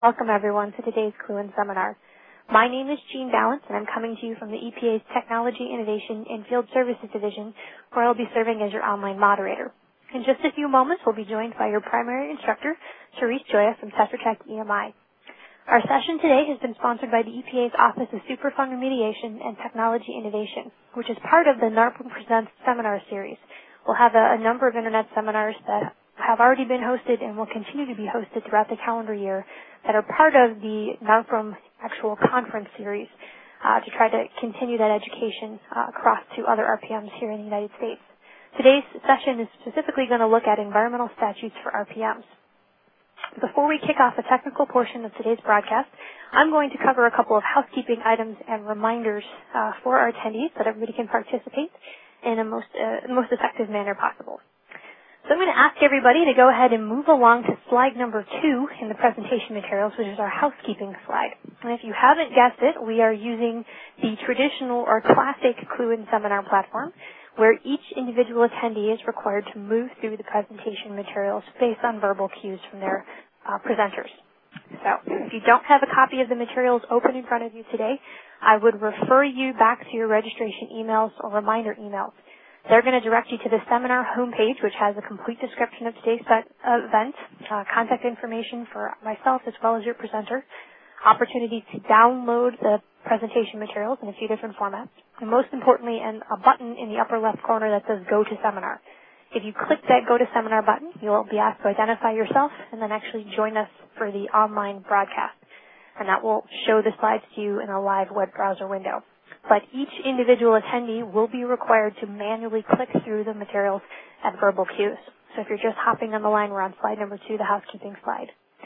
Welcome, everyone, to today's Clue-In seminar. My name is Jean Balance, and I'm coming to you from the EPA's Technology, Innovation, and Field Services Division, where I'll be serving as your online moderator. In just a few moments, we'll be joined by your primary instructor, Therese Joya from Tetra Tech EMI. Our session today has been sponsored by the EPA's Office of Superfund Remediation and Technology Innovation, which is part of the NARPM Presents seminar series. We'll have a number of Internet seminars that have already been hosted and will continue to be hosted throughout the calendar year that are part of the NARPM actual conference series to try to continue that education across to other RPMs here in the United States. Today's session is specifically going to look at environmental statutes for RPMs. Before we kick off the technical portion of today's broadcast, I'm going to cover a couple of housekeeping items and reminders for our attendees so that everybody can participate in the most effective manner possible. So I'm going to ask everybody to go ahead and move along to slide number 2 in the presentation materials, which is our housekeeping slide. And if you haven't guessed it, we are using the traditional or classic Clue-In seminar platform, where each individual attendee is required to move through the presentation materials based on verbal cues from their presenters. So if you don't have a copy of the materials open in front of you today, I would refer you back to your registration emails or reminder emails. They're going to direct you to the seminar homepage, which has a complete description of today's event, contact information for myself as well as your presenter, opportunity to download the presentation materials in a few different formats, and most importantly, a button in the upper left corner that says Go to Seminar. If you click that Go to Seminar button, you'll be asked to identify yourself and then actually join us for the online broadcast. And that will show the slides to you in a live web browser window. But each individual attendee will be required to manually click through the materials at verbal cues. So if you're just hopping on the line, we're on slide number 2, the housekeeping slide.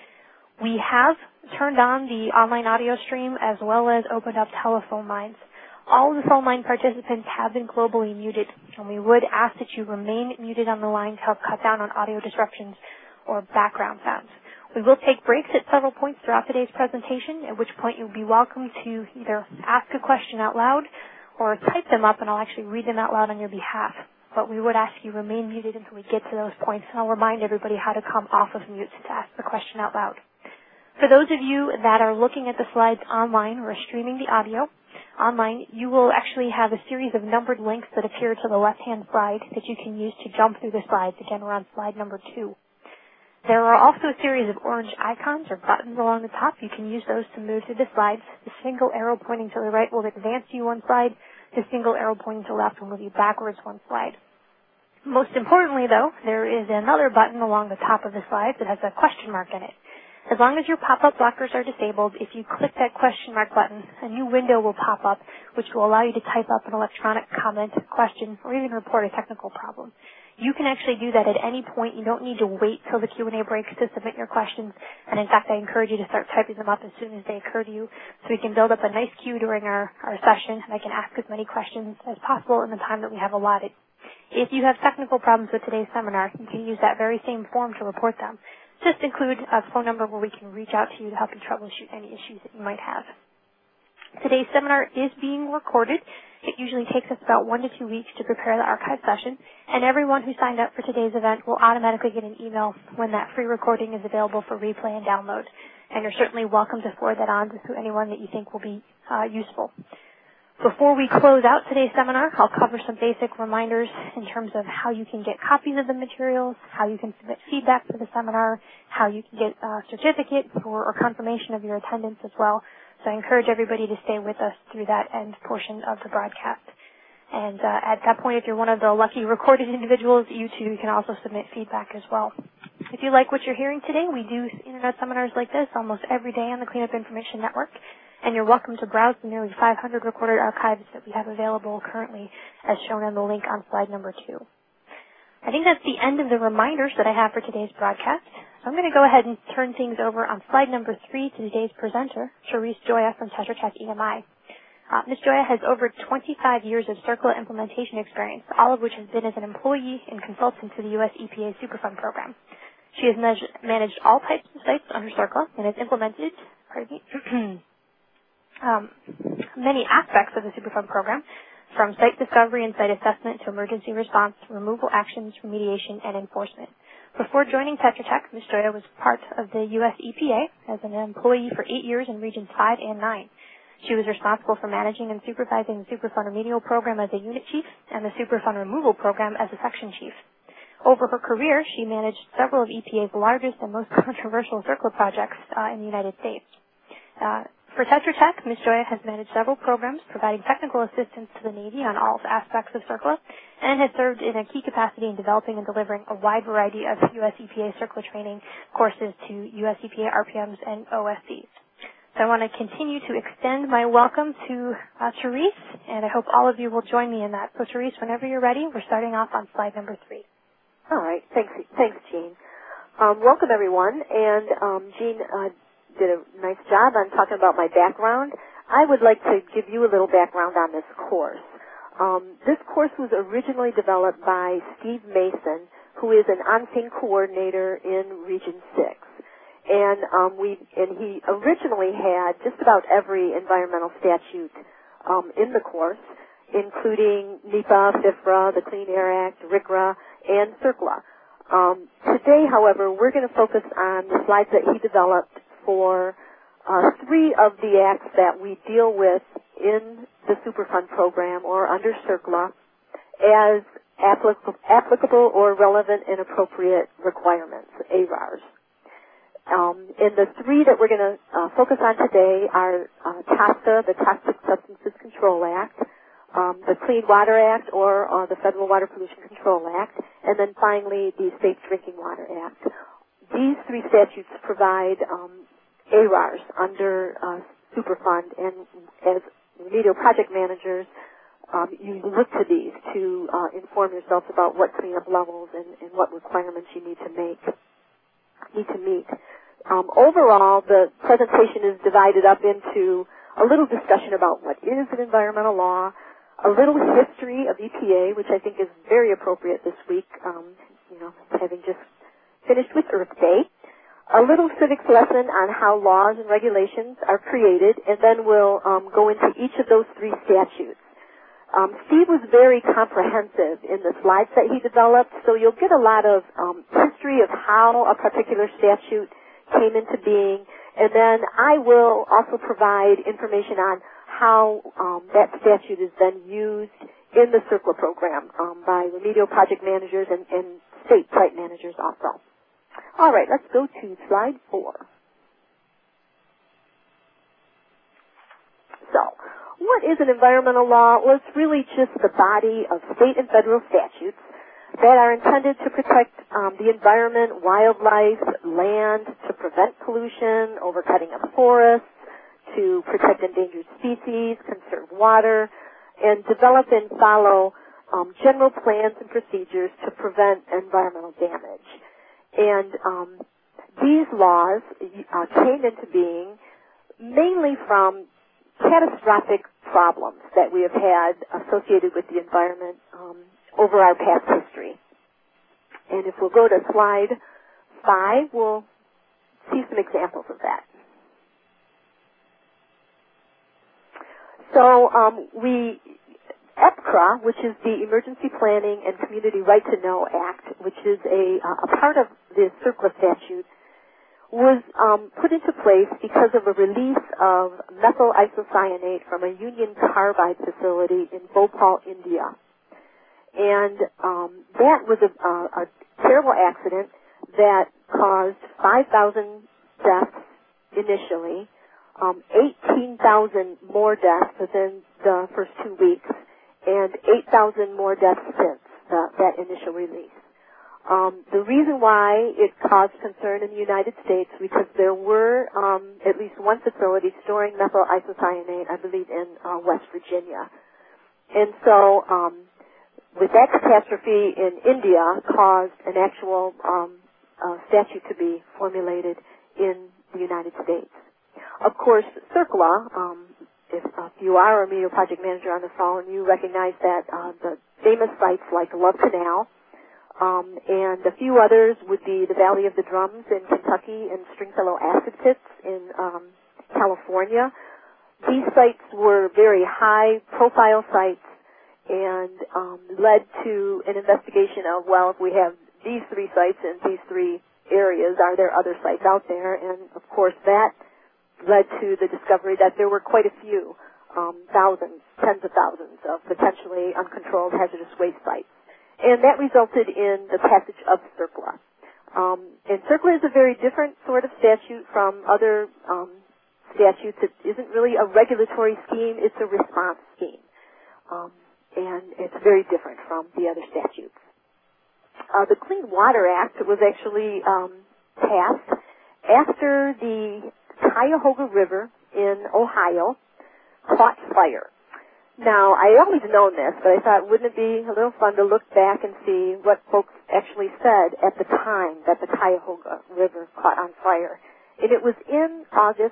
We have turned on the online audio stream as well as opened up telephone lines. All of the phone line participants have been globally muted, and we would ask that you remain muted on the line to help cut down on audio disruptions or background sounds. We will take breaks at several points throughout today's presentation, at which point you'll be welcome to either ask a question out loud or type them up, and I'll actually read them out loud on your behalf. But we would ask you remain muted until we get to those points, and I'll remind everybody how to come off of mute to ask the question out loud. For those of you that are looking at the slides online or streaming the audio online, you will actually have a series of numbered links that appear to the left-hand side that you can use to jump through the slides. Again, we're on slide number 2. There are also a series of orange icons or buttons along the top. You can use those to move through the slides. The single arrow pointing to the right will advance you one slide. The single arrow pointing to the left will move you backwards one slide. Most importantly, though, there is another button along the top of the slide that has a question mark in it. As long as your pop-up blockers are disabled, if you click that question mark button, a new window will pop up, which will allow you to type up an electronic comment, question, or even report a technical problem. You can actually do that at any point. You don't need to wait till the Q&A breaks to submit your questions. And in fact, I encourage you to start typing them up as soon as they occur to you so we can build up a nice queue during our session, and I can ask as many questions as possible in the time that we have allotted. If you have technical problems with today's seminar, you can use that very same form to report them. Just include a phone number where we can reach out to you to help you troubleshoot any issues that you might have. Today's seminar is being recorded. It usually takes us about 1 to 2 weeks to prepare the archive session, and everyone who signed up for today's event will automatically get an email when that free recording is available for replay and download. And you're certainly welcome to forward that on to anyone that you think will be useful. Before we close out today's seminar, I'll cover some basic reminders in terms of how you can get copies of the materials, how you can submit feedback for the seminar, how you can get a certificate or confirmation of your attendance as well. So I encourage everybody to stay with us through that end portion of the broadcast. And at that point, if you're one of the lucky recorded individuals, you too can also submit feedback as well. If you like what you're hearing today, we do Internet seminars like this almost every day on the Cleanup Information Network. And you're welcome to browse the nearly 500 recorded archives that we have available currently as shown on the link on slide number 2. I think that's the end of the reminders that I have for today's broadcast. So I'm going to go ahead and turn things over on slide number 3 to today's presenter, Therese Joya from Tetra Tech EMI. Ms. Joya has over 25 years of CERCLA implementation experience, all of which has been as an employee and consultant to the U.S. EPA Superfund program. She has managed all types of sites under CERCLA and has implemented many aspects of the Superfund program, from site discovery and site assessment to emergency response, removal actions, remediation, and enforcement. Before joining Tetra Tech, Ms. Joya was part of the U.S. EPA as an employee for 8 years in Regions 5 and 9. She was responsible for managing and supervising the Superfund Remedial Program as a unit chief and the Superfund Removal Program as a section chief. Over her career, she managed several of EPA's largest and most controversial CERCLA projects in the United States. For Tetra Tech, Ms. Joya has managed several programs providing technical assistance to the Navy on all aspects of CERCLA and has served in a key capacity in developing and delivering a wide variety of U.S. EPA CERCLA training courses to U.S. EPA RPMs and OSCs. So I want to continue to extend my welcome to Therese, and I hope all of you will join me in that. So Therese, whenever you're ready, we're starting off on slide number 3. All right. Thanks, Jean. Welcome, everyone. And Jean did a nice job on talking about my background. I would like to give you a little background on this course. This course was originally developed by Steve Mason, who is an on-scene coordinator in Region 6. And he originally had just about every environmental statute in the course, including NEPA, FIFRA, the Clean Air Act, RCRA, and CERCLA. Today, however, we're going to focus on the slides that he developed for 3 of the acts that we deal with in the Superfund program or under CERCLA as applicable or relevant and appropriate requirements, ARARs. And the 3 that we're going to focus on today are TSCA, the Toxic Substances Control Act, the Clean Water Act or the Federal Water Pollution Control Act, and then finally the Safe Drinking Water Act. These 3 statutes provide ARARs under Superfund, and as remedial project managers, you look to these to inform yourselves about what cleanup levels and what requirements you need to meet. Overall, the presentation is divided up into a little discussion about what is an environmental law, a little history of EPA, which I think is very appropriate this week, having just finished with Earth Day, a little civics lesson on how laws and regulations are created, and then we'll go into each of those 3 statutes. Steve was very comprehensive in the slides that he developed, so you'll get a lot of history of how a particular statute came into being, and then I will also provide information on how that statute is then used in the CERCLA program by remedial project managers and state site managers also. All right, let's go to slide 4. So, what is an environmental law? Well, it's really just the body of state and federal statutes that are intended to protect the environment, wildlife, land, to prevent pollution, overcutting of forests, to protect endangered species, conserve water, and develop and follow general plans and procedures to prevent environmental damage. And these laws came into being mainly from catastrophic problems that we have had associated with the environment over our past history. And if we'll go to slide 5, we'll see some examples of that. So EPCRA, which is the Emergency Planning and Community Right to Know Act, which is a part of the CERCLA statute, was put into place because of a release of methyl isocyanate from a Union Carbide facility in Bhopal, India. And that was a terrible accident that caused 5,000 deaths initially, 18,000 more deaths within the first 2 weeks, and 8,000 more deaths since that initial release. The reason why it caused concern in the United States because there were at least one facility storing methyl isocyanate, I believe, in West Virginia. And so with that catastrophe in India caused an actual statute to be formulated in the United States. Of course, CERCLA, if you are a remedial project manager on the phone, you recognize that the famous sites like Love Canal and a few others would be the Valley of the Drums in Kentucky and Stringfellow Acid Pits in California. These sites were very high-profile sites and led to an investigation of, well, if we have these 3 sites in these 3 areas. Are there other sites out there? And, of course, that led to the discovery that there were quite a few, thousands, tens of thousands of potentially uncontrolled hazardous waste sites. And that resulted in the passage of CERCLA. And CERCLA is a very different sort of statute from other statutes. It isn't really a regulatory scheme. It's a response scheme. And it's very different from the other statutes. The Clean Water Act was actually passed after the Cuyahoga River in Ohio caught fire. Now, I always known this, but I thought, wouldn't it be a little fun to look back and see what folks actually said at the time that the Cuyahoga River caught on fire. And it was in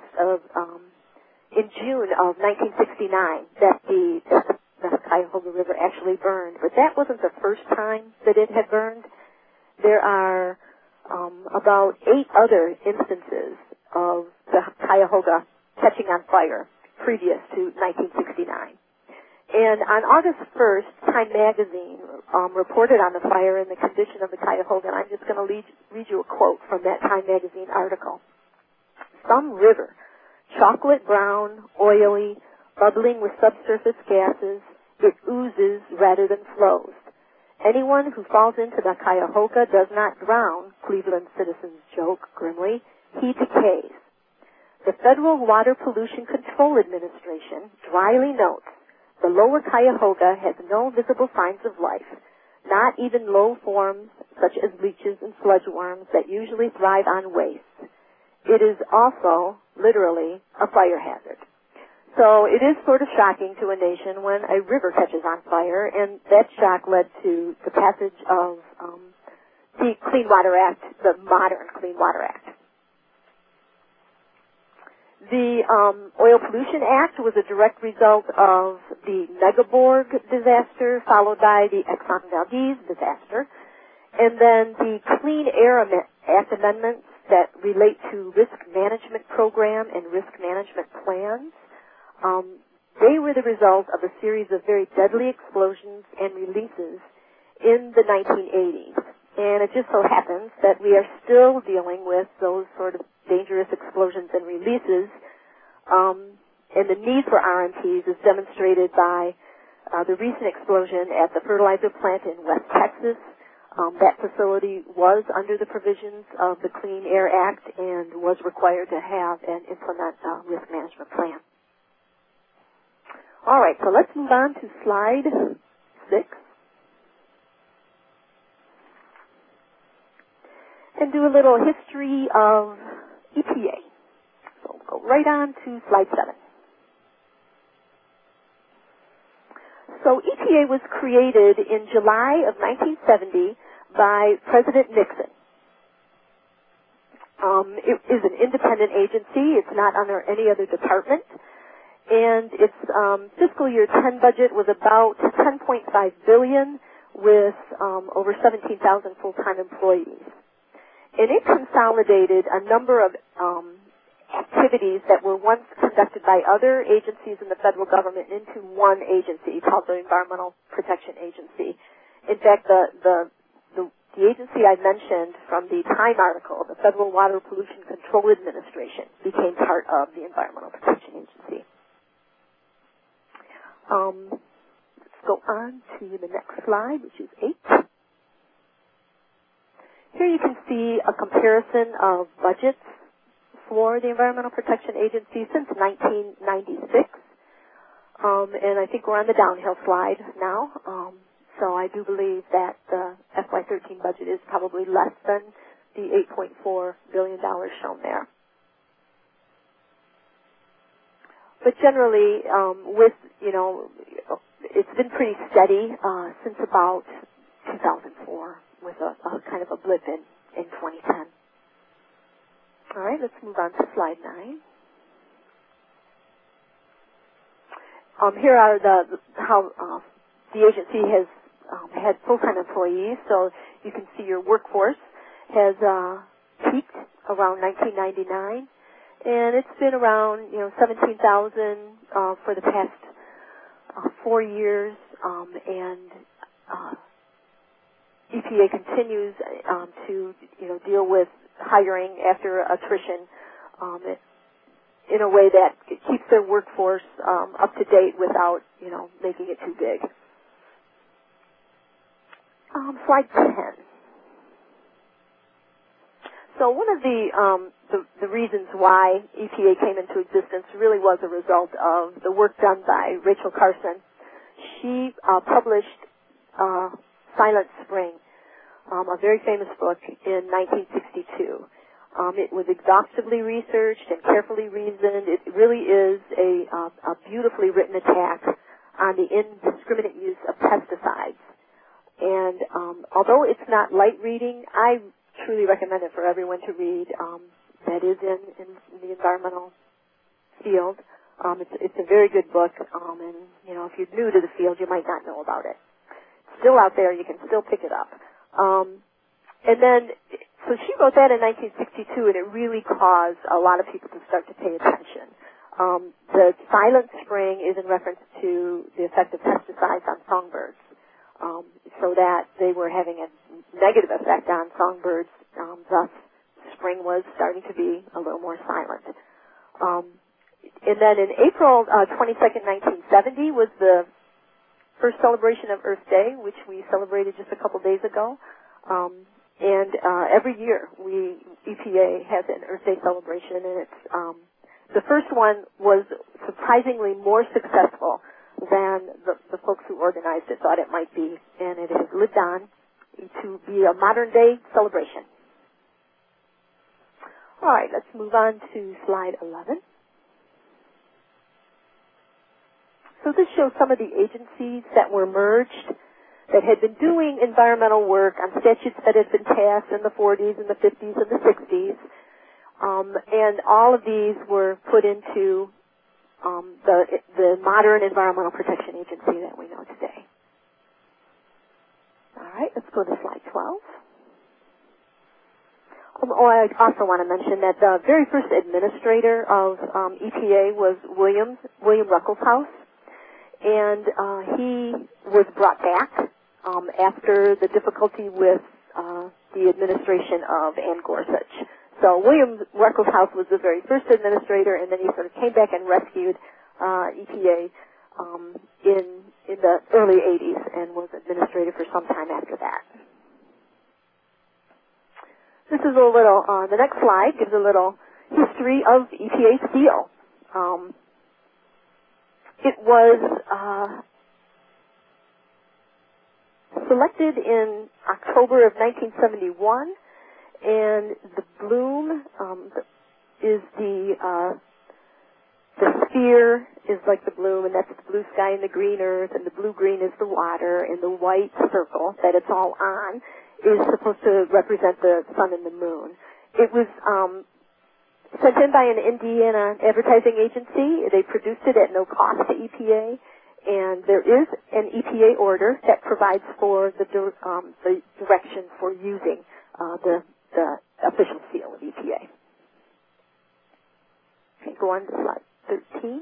June of 1969 that the Cuyahoga River actually burned. But that wasn't the first time that it had burned. There are about 8 other instances of the Cuyahoga catching on fire previous to 1969. And on August 1st, Time Magazine reported on the fire and the condition of the Cuyahoga, and I'm just going to read you a quote from that Time Magazine article. Some river, chocolate brown, oily, bubbling with subsurface gases, it oozes rather than flows. Anyone who falls into the Cuyahoga does not drown, Cleveland citizens joke grimly. He decays. The Federal Water Pollution Control Administration dryly notes the lower Cuyahoga has no visible signs of life, not even low forms such as leeches and sludge worms that usually thrive on waste. It is also, literally, a fire hazard. So it is sort of shocking to a nation when a river catches on fire, and that shock led to the passage of the Clean Water Act, the modern Clean Water Act. The Oil Pollution Act was a direct result of the Megaborg disaster, followed by the Exxon Valdez disaster. And then the Clean Air Act amendments that relate to risk management program and risk management plans. They were the result of a series of very deadly explosions and releases in the 1980s. And it just so happens that we are still dealing with those sort of dangerous explosions and releases. And the need for RMPs is demonstrated by the recent explosion at the fertilizer plant in West Texas. That facility was under the provisions of the Clean Air Act and was required to have and implement a risk management plan. All right, so let's move on to slide 6. And do a little history of EPA. So we'll go right on to slide 7. So EPA was created in July of 1970 by President Nixon. It is an independent agency. It's not under any other department. And its fiscal year 10 budget was about $10.5 billion with over 17,000 full-time employees. And it consolidated a number of activities that were once conducted by other agencies in the federal government into one agency called the Environmental Protection Agency. In fact, the agency I mentioned from the Time article, the Federal Water Pollution Control Administration, became part of the Environmental Protection Agency. Let's go on to the next slide, which is 8. Here you can see a comparison of budgets for the Environmental Protection Agency since 1996. And I think we're on the downhill slide now. So I do believe that the FY13 budget is probably less than the $8.4 billion shown there. But generally, it's been pretty steady since about 2004 with a kind of a blip in 2010. All right, let's move on to slide 9. Here are how the agency has had full-time employees. So you can see your workforce has peaked around 1999, and it's been around 17,000 for the past 4 years. And EPA continues to deal with hiring after attrition in a way that keeps their workforce up to date without making it too big. Slide 10. So one of the reasons why EPA came into existence really was a result of the work done by Rachel Carson. She published Silent Spring, a very famous book, in 1962. It was exhaustively researched and carefully reasoned. It really is a beautifully written attack on the indiscriminate use of pesticides. And although it's not light reading, I truly recommend it for everyone to read that is in the environmental field. It's a very good book, and if you're new to the field, you might not know about it. It's still out there; you can still pick it up. And then, so she wrote that in 1962, and it really caused a lot of people to start to pay attention. The Silent Spring is in reference to the effect of pesticides on songbirds, so that they were having a negative effect on songbirds. Thus, spring was starting to be a little more silent. And then in April 22nd, 1970 was the first celebration of Earth Day, which we celebrated just a couple days ago. And every year EPA has an Earth Day celebration, and it's the first one was surprisingly more successful than the folks who organized it thought it might be, and it has lived on to be a modern-day celebration. All right, let's move on to slide 11. So this shows some of the agencies that were merged that had been doing environmental work on statutes that had been passed in the 40s and the 50s and the 60s, and all of these were put into the modern Environmental Protection Agency that we know today. All right, let's go to slide 12. I also want to mention that the very first administrator of EPA was William Ruckelshaus, and he was brought back after the difficulty with the administration of Ann Gorsuch. So William Ruckelshaus was the very first administrator, and then he sort of came back and rescued EPA in the early 80s and was administrator for some time after that. This is a little, the next slide gives a little history of EPA seal. It was selected in October of 1971, and the bloom is the sphere is like the bloom, and that's the blue sky and the green earth, and the blue-green is the water, and the white circle that it's all on is supposed to represent the sun and the moon. It was sent in by an Indiana advertising agency. They produced it at no cost to EPA, and there is an EPA order that provides for the direction for using the official seal of EPA. Okay, go on to slide 13.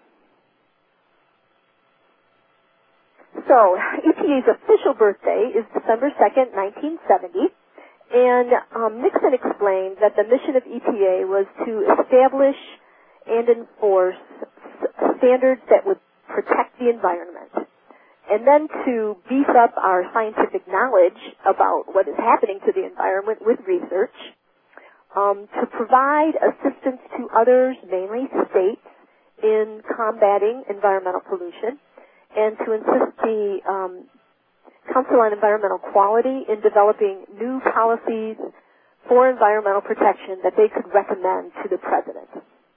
So, EPA's official birthday is December 2nd, 1970, and Nixon explained that the mission of EPA was to establish and enforce standards that would protect the environment, and then to beef up our scientific knowledge about what is happening to the environment with research, to provide assistance to others, mainly states, in combating environmental pollution, and to assist the Council on Environmental Quality in developing new policies for environmental protection that they could recommend to the President.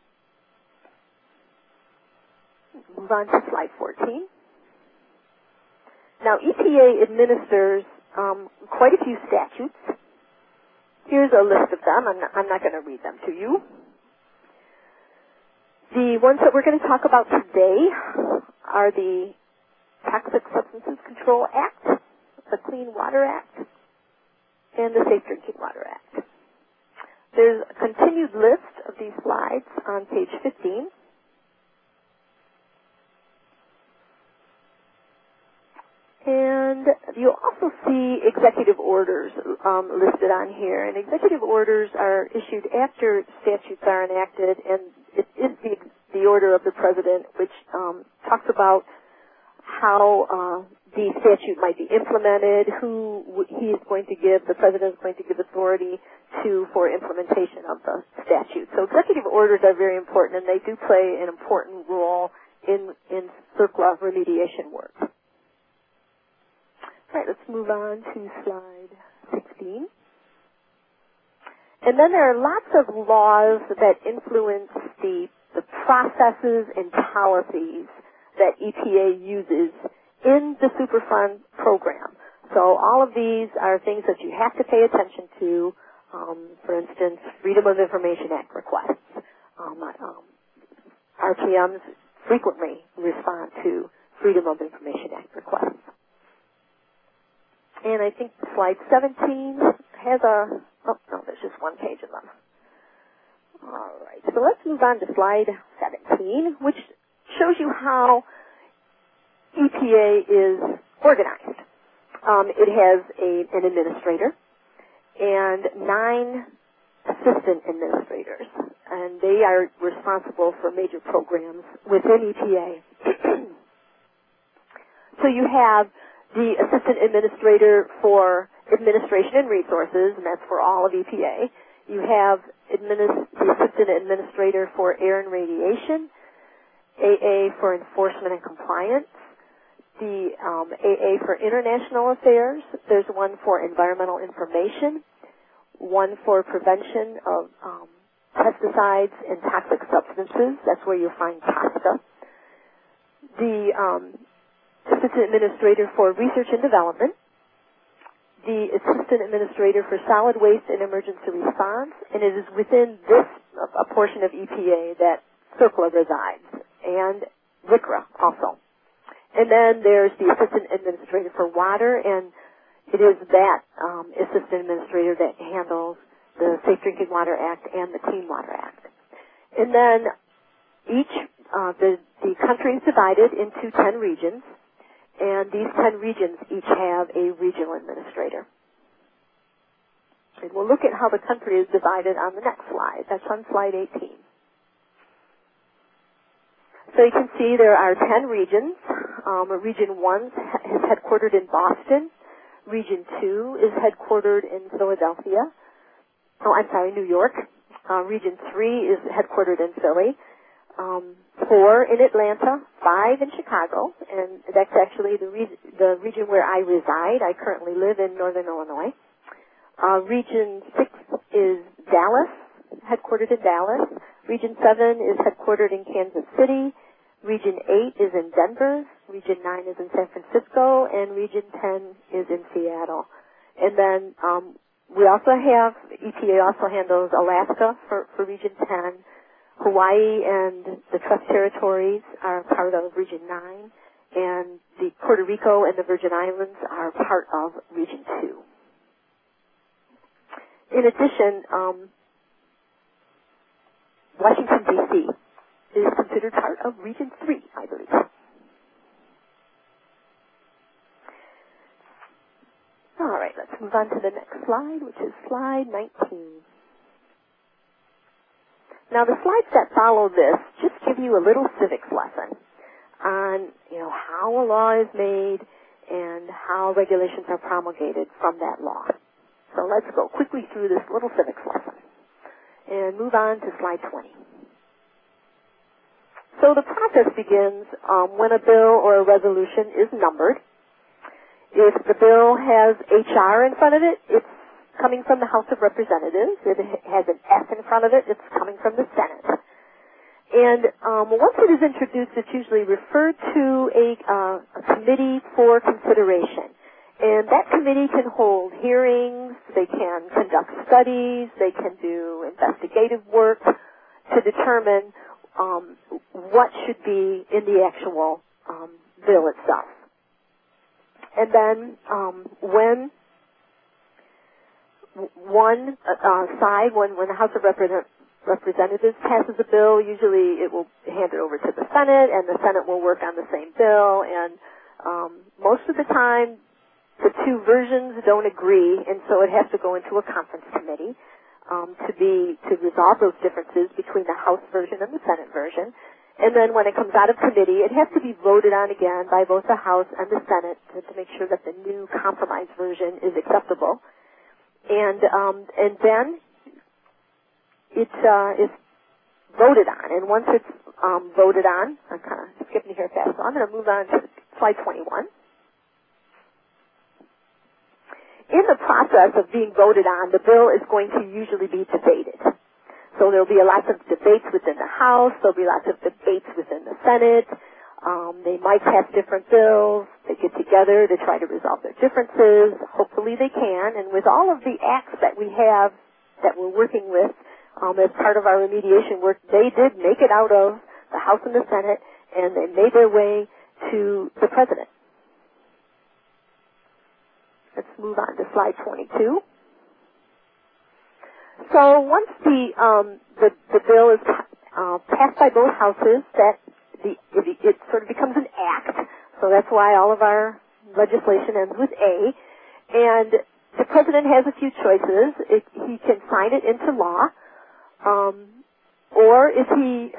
Move on to slide 14. Now, EPA administers quite a few statutes. Here's a list of them. I'm not going to read them to you. The ones that we're going to talk about today are the Toxic Substances Control Act, the Clean Water Act, and the Safe Drinking Water Act. There's a continued list of these slides on page 15. And you'll also see executive orders listed on here. And executive orders are issued after statutes are enacted, and it is the order of the president, which talks about how the statute might be implemented, who he is going to give, the president is going to give authority to for implementation of the statute. So executive orders are very important, and they do play an important role in CERCLA remediation work. All right, let's move on to slide 16. And then there are lots of laws that influence the processes and policies that EPA uses in the Superfund program. So all of these are things that you have to pay attention to. For instance, Freedom of Information Act requests. RTMs frequently respond to Freedom of Information Act requests. And I think slide 17 has there's just one page of them. All right, so let's move on to slide 17, which shows you how EPA is organized. It has an administrator and 9 assistant administrators, and they are responsible for major programs within EPA. So you have the assistant administrator for administration and resources, and that's for all of EPA. You have the assistant administrator for air and radiation, AA for enforcement and compliance, the AA for international affairs. There's one for environmental information, one for prevention of pesticides and toxic substances. That's where you'll find TSCA. The assistant administrator for research and development, the assistant administrator for solid waste and emergency response, and it is within this a portion of EPA that CERCLA resides, and WCRA also. And then there's the assistant administrator for water, and it is that assistant administrator that handles the Safe Drinking Water Act and the Clean Water Act. And then the country is divided into 10 regions, and these 10 regions each have a regional administrator. And we'll look at how the country is divided on the next slide. That's on slide 18. So you can see there are 10 regions. Region 1 is headquartered in Boston. Region 2 is headquartered in Philadelphia. New York. Region 3 is headquartered in Philly. 4 in Atlanta, 5 in Chicago, and that's actually the region where I reside. I currently live in Northern Illinois. Region 6 is Dallas, headquartered in Dallas. Region 7 is headquartered in Kansas City. Region 8 is in Denver. Region 9 is in San Francisco, and Region 10 is in Seattle. And then we also have, EPA also handles Alaska for Region 10. Hawaii and the Trust Territories are part of Region 9, and the Puerto Rico and the Virgin Islands are part of Region 2. In addition, Washington, D.C. is considered part of Region 3, I believe. All right, let's move on to the next slide, which is slide 19. Now, the slides that follow this just give you a little civics lesson on, how a law is made and how regulations are promulgated from that law. So let's go quickly through this little civics lesson and move on to slide 20. So the process begins when a bill or a resolution is numbered. If the bill has HR in front of it, it's coming from the House of Representatives. If it has an S in front of it, it's coming from the Senate. And once it is introduced, it's usually referred to a committee for consideration. And that committee can hold hearings, they can conduct studies, they can do investigative work to determine what should be in the actual bill itself. And then when one side, when the House of Representatives passes a bill, usually it will hand it over to the Senate, and the Senate will work on the same bill, and Most of the time, the two versions don't agree, and so it has to go into a conference committee to resolve those differences between the House version and the Senate version. And then when it comes out of committee, it has to be voted on again by both the House and the Senate to make sure that the new compromise version is acceptable. And then it is voted on. And once it's voted on, I'm kind of skipping here fast, so I'm going to move on to slide 21. In the process of being voted on, the bill is going to usually be debated. So there'll be lots of debates within the House. There'll be lots of debates within the Senate. They might pass different bills. They get together to try to resolve their differences. Hopefully they can. And with all of the acts that we have that we're working with as part of our remediation work, they did make it out of the House and the Senate, and they made their way to the President. Let's move on to slide 22. So once the bill is passed by both houses, it sort of becomes an act. So that's why all of our legislation ends with A. And the President has a few choices. He can sign it into law, or if he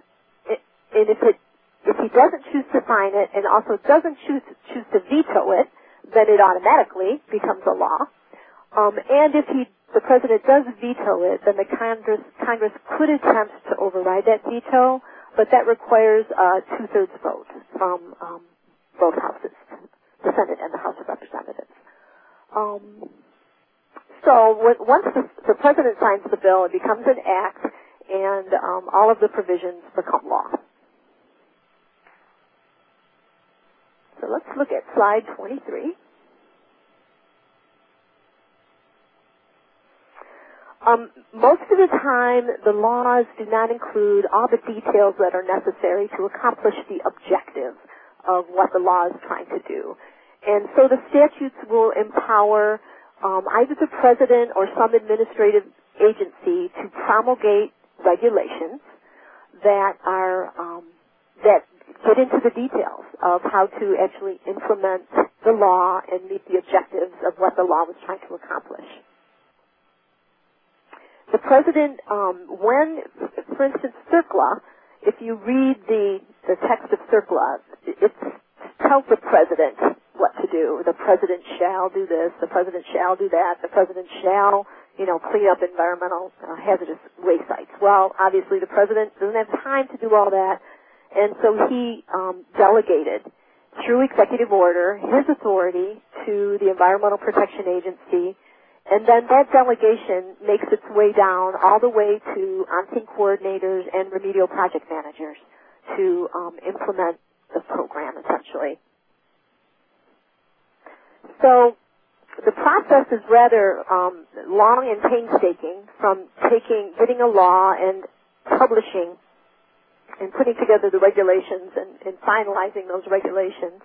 doesn't choose to sign it and also doesn't choose to veto it, then it automatically becomes a law. And if the President does veto it, then the Congress could attempt to override that veto, but that requires a two-thirds vote from both houses, the Senate and the House of Representatives. So once the President signs the bill, it becomes an act, and all of the provisions become law. So let's look at slide 23. Most of the time, the laws do not include all the details that are necessary to accomplish the objective of what the law is trying to do. And so the statutes will empower either the President or some administrative agency to promulgate regulations that that get into the details of how to actually implement the law and meet the objectives of what the law was trying to accomplish. The President, when, for instance, CERCLA, if you read the text of CERCLA, it tells the President what to do. The President shall do this, the President shall do that, the President shall, clean up environmental hazardous waste sites. Well, obviously the President doesn't have time to do all that, and so he delegated, through executive order, his authority to the Environmental Protection Agency. And then that delegation makes its way down all the way to on-scene coordinators and remedial project managers to implement the program, essentially. So the process is rather long and painstaking, from getting a law and publishing and putting together the regulations and finalizing those regulations.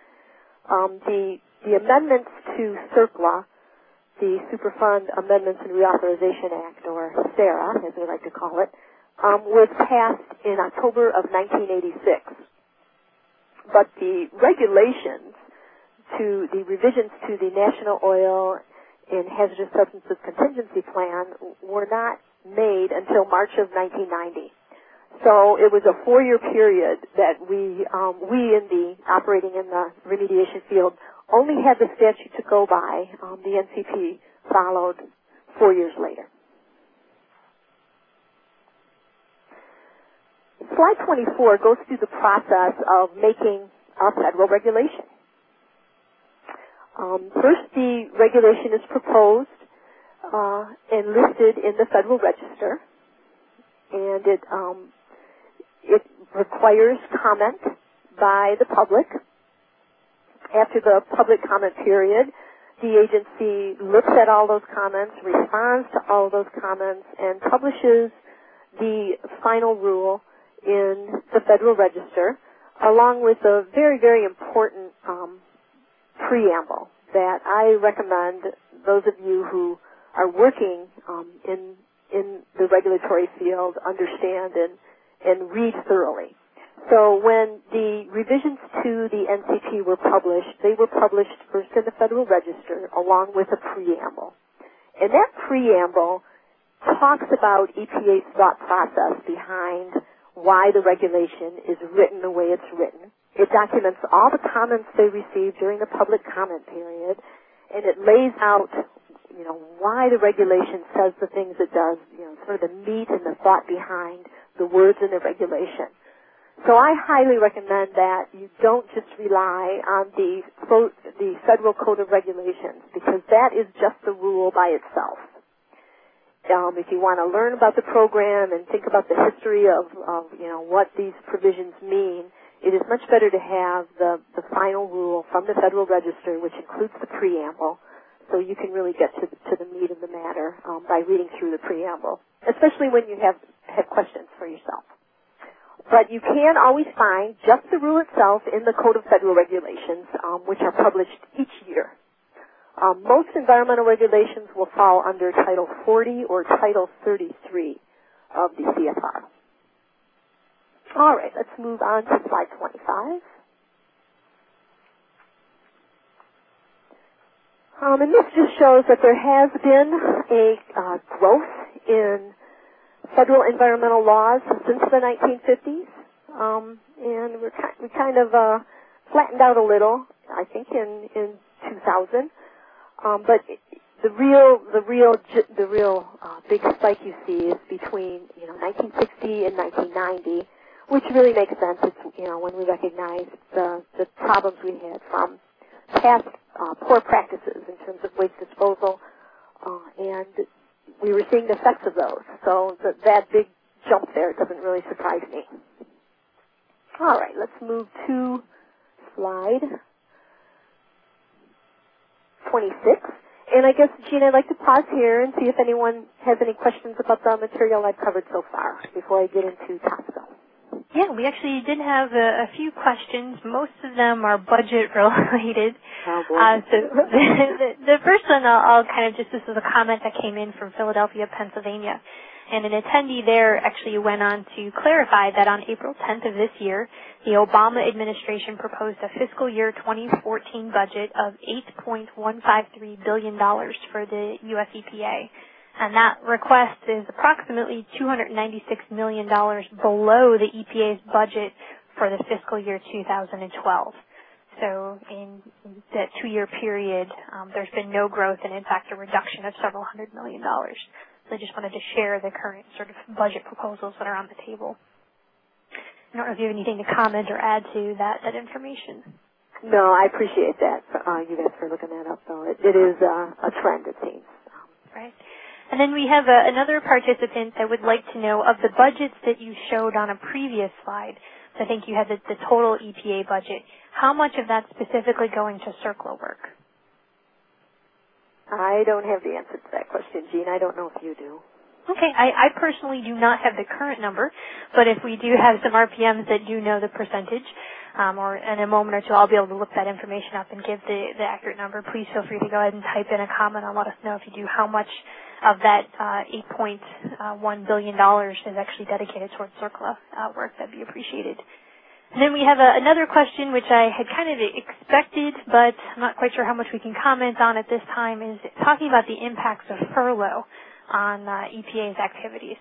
The amendments to CERCLA, the Superfund Amendments and Reauthorization Act, or SARA, as we like to call it, was passed in October of 1986. But the regulations the revisions to the National Oil and Hazardous Substances Contingency Plan were not made until March of 1990. So it was a 4-year period that we operating in the remediation field only had the statute to go by. The NCP followed 4 years later. Slide 24 goes through the process of making a federal regulation. First, the regulation is proposed and listed in the Federal Register, and it requires comment by the public. After the public comment period, the agency looks at all those comments, responds to all those comments, and publishes the final rule in the Federal Register, along with a very, very important preamble that I recommend those of you who are working in the regulatory field understand and read thoroughly. So when the revisions to the NCP were published, they were published first in the Federal Register along with a preamble. And that preamble talks about EPA's thought process behind why the regulation is written the way it's written. It documents all the comments they received during the public comment period, and it lays out, why the regulation says the things it does, sort of the meat and the thought behind the words in the regulation. So I highly recommend that you don't just rely on the Federal Code of Regulations, because that is just the rule by itself. If you want to learn about the program and think about the history of what these provisions mean, it is much better to have the final rule from the Federal Register, which includes the preamble, so you can really get to the meat of the matter by reading through the preamble, especially when you have questions for yourself. But you can always find just the rule itself in the Code of Federal Regulations, which are published each year. Most environmental regulations will fall under Title 40 or Title 33 of the CFR. All right, let's move on to slide 25. And this just shows that there has been a growth in federal environmental laws since the 1950s, and we kind of flattened out a little, I think, in 2000. But the real big spike you see is between 1960 and 1990, which really makes sense. It's when we recognize the problems we had from past poor practices in terms of waste disposal, and we were seeing the effects of those. So that big jump there doesn't really surprise me. All right, let's move to slide 26. And I guess, Jean, I'd like to pause here and see if anyone has any questions about the material I've covered so far before I get into TSCA. Yeah, we actually did have a few questions. Most of them are budget related. Oh, boy. So the first one I'll kind of this is a comment that came in from Philadelphia, Pennsylvania. And an attendee there actually went on to clarify that on April 10th of this year, the Obama administration proposed a fiscal year 2014 budget of $8.153 billion for the U.S. EPA. And that request is approximately $296 million below the EPA's budget for the fiscal year 2012. So in that 2-year period, there's been no growth and, in fact, a reduction of several $100 million. So I just wanted to share the current sort of budget proposals that are on the table. I don't know if you have anything to comment or add to that information. No, I appreciate that, you guys, for looking that up, though. It is a trend, it seems. Right. And then we have another participant that would like to know, of the budgets that you showed on a previous slide, so I think you had the total EPA budget, how much of that specifically going to CERCLA work? I don't have the answer to that question, Jean. I don't know if you do. Okay, I personally do not have the current number, but if we do have some RPMs that do know the percentage, or in a moment or two I'll be able to look that information up and give the accurate number, please feel free to go ahead and type in a comment and let us know if you do how much of that $8.1 billion is actually dedicated towards CERCLA work. That'd be appreciated. And then we have another question, which I had kind of expected, but I'm not quite sure how much we can comment on at this time, is talking about the impacts of furlough on EPA's activities.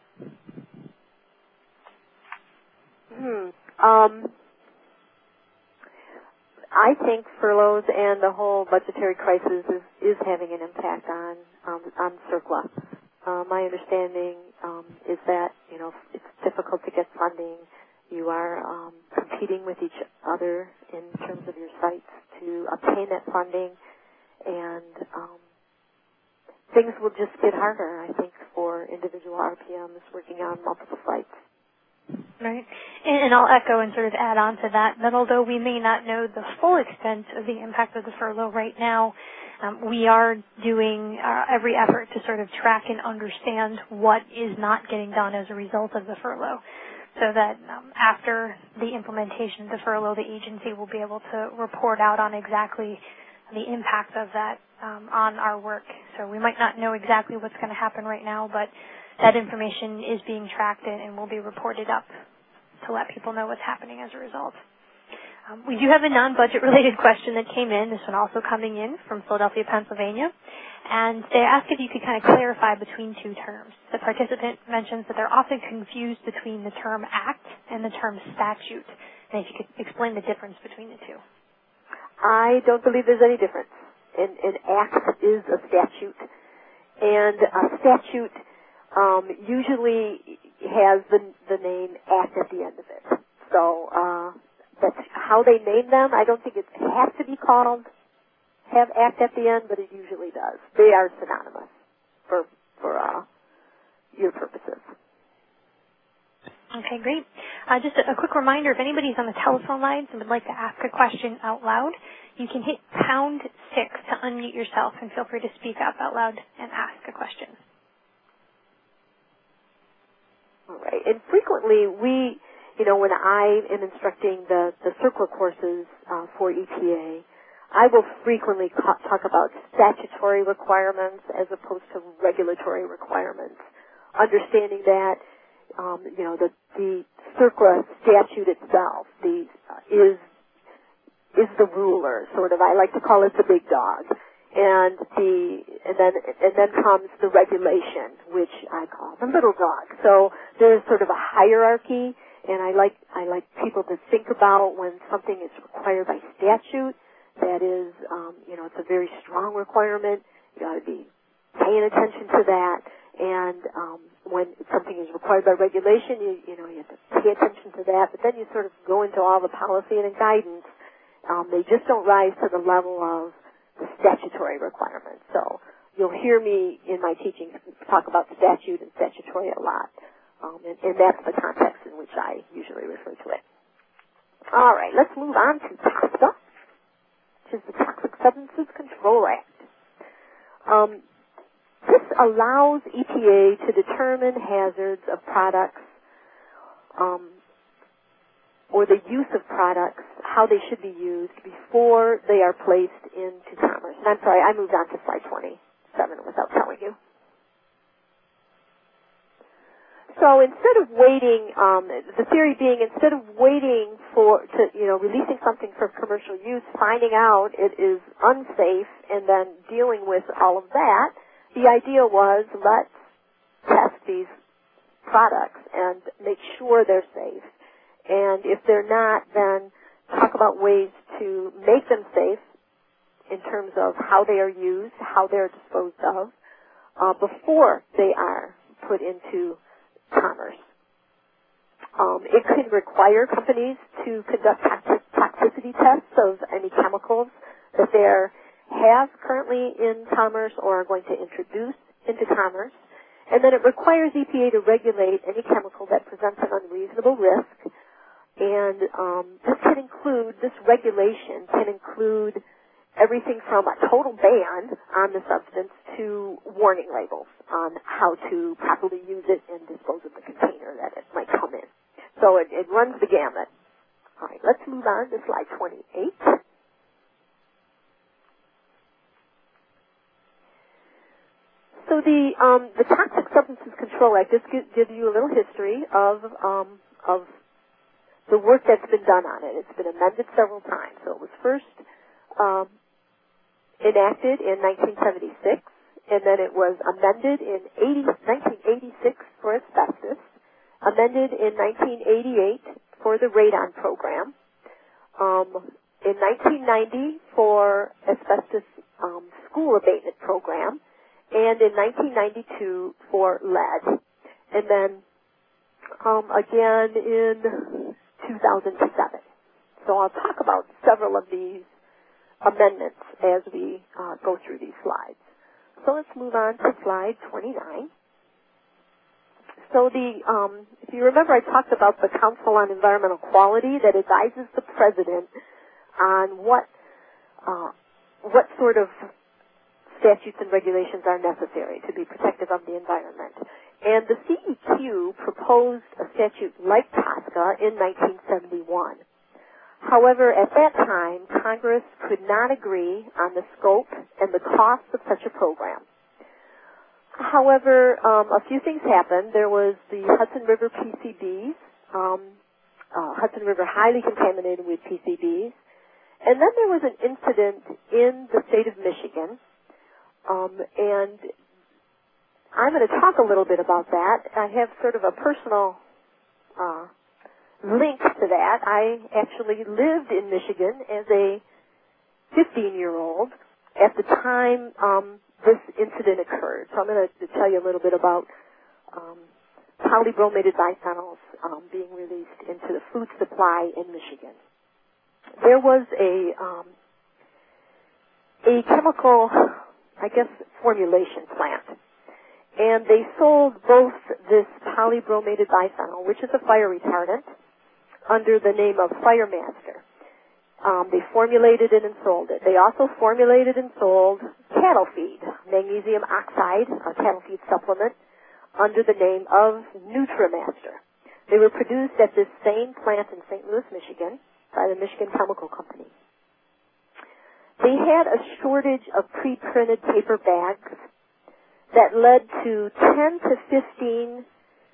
I think furloughs and the whole budgetary crisis is having an impact on CERCLA. My understanding is that it's difficult to get funding. You are competing with each other in terms of your sites to obtain that funding, and things will just get harder, I think, for individual RPMs working on multiple sites. Right. And I'll echo and sort of add on to that although we may not know the full extent of the impact of the furlough right now, we are doing every effort to sort of track and understand what is not getting done as a result of the furlough, so that after the implementation of the furlough, the agency will be able to report out on exactly the impact of that on our work. So we might not know exactly what's going to happen right now, but that information is being tracked and will be reported up. to let people know what's happening as a result. We do have a non-budget related question that came in, this one also coming in from Philadelphia, Pennsylvania, and they ask if you could kind of clarify between two terms. The participant mentions that they're often confused between the term act and the term statute, and if you could explain the difference between the two. I don't believe there's any difference. An act is a statute, and a statute usually has the name act at the end of it. So that's how they name them. I don't think it has to be called, have act at the end, but it usually does. They are synonymous for your purposes. Okay, great. Just a quick reminder, if anybody's on the telephone lines and would like to ask a question out loud, you can hit #6 to unmute yourself and feel free to speak up out loud and ask a question. All right. And frequently when I am instructing the CERCLA courses for EPA, I will frequently talk about statutory requirements as opposed to regulatory requirements, understanding that the CERCLA statute itself is the ruler, sort of. I like to call it the big dog, and then comes the regulation, which I call the little dog. So there's sort of a hierarchy, and I like people to think about when something is required by statute. That is, it's a very strong requirement. You ought to be paying attention to that. And when something is required by regulation, you have to pay attention to that. But then you sort of go into all the policy and guidance. They just don't rise to the level of the statutory requirements. So you'll hear me in my teaching talk about statute and statutory a lot. And that's the context in which I usually refer to it. All right, let's move on to TSCA, which is the Toxic Substances Control Act. This allows EPA to determine hazards of products or the use of products, how they should be used before they are placed into commerce. And I'm sorry, I moved on to slide 27 without telling you. So instead of waiting, the theory being instead of waiting releasing something for commercial use, finding out it is unsafe, and then dealing with all of that, the idea was let's test these products and make sure they're safe. And if they're not, then talk about ways to make them safe in terms of how they are used, how they're disposed of, before they are put into commerce. It could require companies to conduct toxicity tests of any chemicals that they have currently in commerce or are going to introduce into commerce. And then it requires EPA to regulate any chemical that presents an unreasonable risk. And this regulation can include everything from a total ban on the substance to warning labels on how to properly use it and dispose of the container that it might come in. So it runs the gamut. All right, let's move on to slide 28. So the Toxic Substances Control Act just gives you a little history of the work that's been done on it. It's been amended several times. So it was first enacted in 1976, and then it was amended in 1986 for asbestos, amended in 1988 for the radon program, in 1990 for asbestos school abatement program, and in 1992 for lead, and then again in 2007. So I'll talk about several of these amendments as we go through these slides. So let's move on to slide 29. So if you remember, I talked about the Council on Environmental Quality that advises the President on what sort of statutes and regulations are necessary to be protective of the environment. And the CEQ proposed a statute like TSCA in 1971. However, at that time, Congress could not agree on the scope and the cost of such a program. However, a few things happened. There was the Hudson River PCBs Hudson River highly contaminated with PCBs. And then there was an incident in the state of Michigan, and I'm going to talk a little bit about that. I have sort of a personal link to that. I actually lived in Michigan as a 15-year-old at the time this incident occurred. So I'm going to tell you a little bit about polybromated biphenyls being released into the food supply in Michigan. There was a chemical, I guess, formulation plant, and they sold both this polybromated biphenyl, which is a fire retardant, under the name of FireMaster. They formulated it and sold it. They also formulated and sold cattle feed, magnesium oxide, a cattle feed supplement, under the name of NutriMaster. They were produced at this same plant in St. Louis, Michigan, by the Michigan Chemical Company. They had a shortage of pre-printed paper bags that led to 10 to 20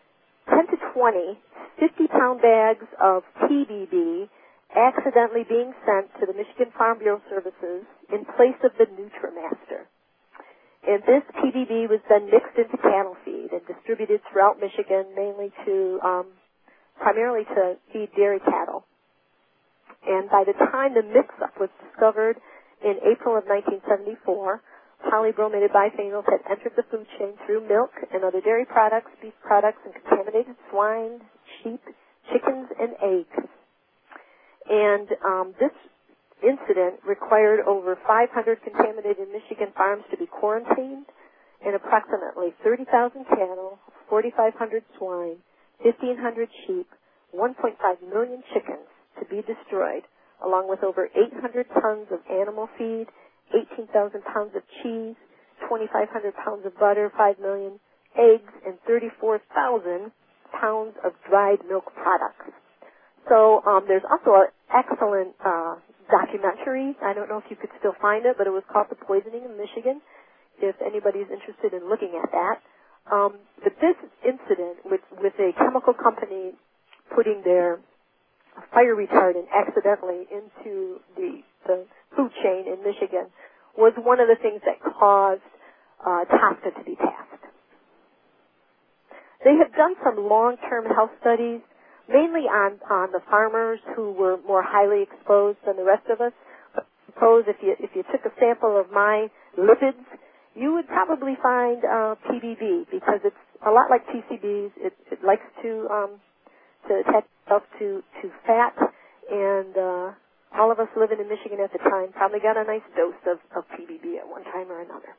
50-pound bags of PBB accidentally being sent to the Michigan Farm Bureau Services in place of the NutriMaster. And this PBB was then mixed into cattle feed and distributed throughout Michigan, mainly to, primarily to feed dairy cattle. And by the time the mix-up was discovered in April of 1974, polybromated biphenyls had entered the food chain through milk and other dairy products, beef products, and contaminated swine, sheep, chickens, and eggs. And this incident required over 500 contaminated Michigan farms to be quarantined and approximately 30,000 cattle, 4,500 swine, 1,500 sheep, 1.5 million chickens to be destroyed, along with over 800 tons of animal feed, 18,000 pounds of cheese, 2,500 pounds of butter, 5 million eggs, and 34,000 pounds of dried milk products. So there's also an excellent documentary. I don't know if you could still find it, but it was called The Poisoning in Michigan, if anybody's interested in looking at that. But this incident with a chemical company putting their fire retardant accidentally into the food chain in Michigan was one of the things that caused TSCA to be passed. They have done some long-term health studies, mainly on the farmers who were more highly exposed than the rest of us. But suppose if you took a sample of my lipids, you would probably find PBB, because it's a lot like PCBs. It likes to attach itself to fat, and all of us living in Michigan at the time probably got a nice dose of PBB at one time or another.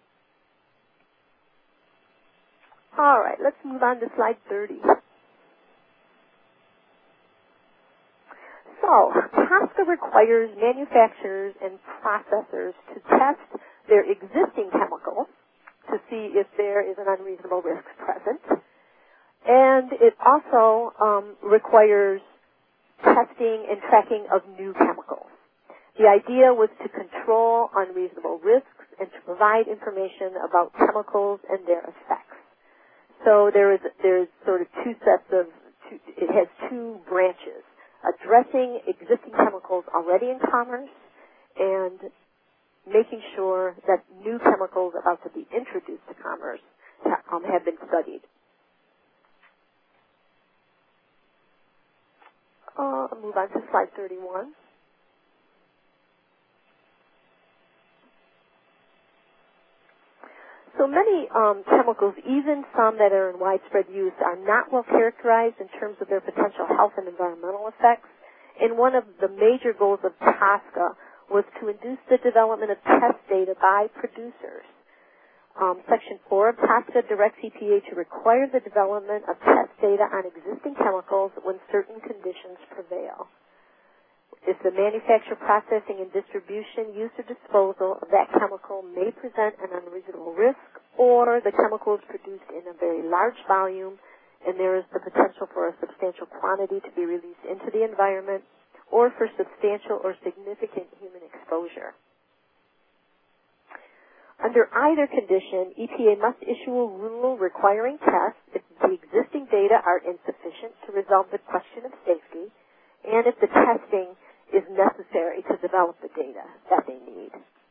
All right, let's move on to slide 30. So, TSCA requires manufacturers and processors to test their existing chemicals to see if there is an unreasonable risk present. And it also requires testing and tracking of new chemicals. The idea was to control unreasonable risks and to provide information about chemicals and their effects. So there's sort of it has two branches: addressing existing chemicals already in commerce and making sure that new chemicals about to be introduced to commerce have been studied. I'll move on to slide 31. So many chemicals, even some that are in widespread use, are not well characterized in terms of their potential health and environmental effects. And one of the major goals of TSCA was to induce the development of test data by producers. Section 4 of TSCA directs EPA to require the development of test data on existing chemicals when certain conditions prevail. If the manufacture, processing, and distribution, use, or disposal of that chemical may present an unreasonable risk, or the chemical is produced in a very large volume and there is the potential for a substantial quantity to be released into the environment, or for substantial or significant human exposure. Under either condition, EPA must issue a rule requiring tests if the existing data are insufficient to resolve the question of safety and if the testing is necessary to develop the data that they need.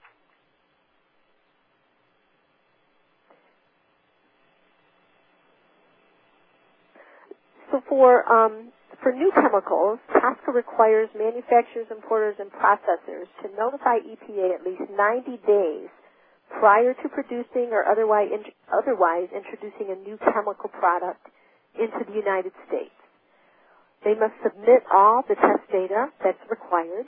So for new chemicals, TSCA requires manufacturers, importers, and processors to notify EPA at least 90 days prior to producing or otherwise introducing a new chemical product into the United States. They must submit all the test data that's required.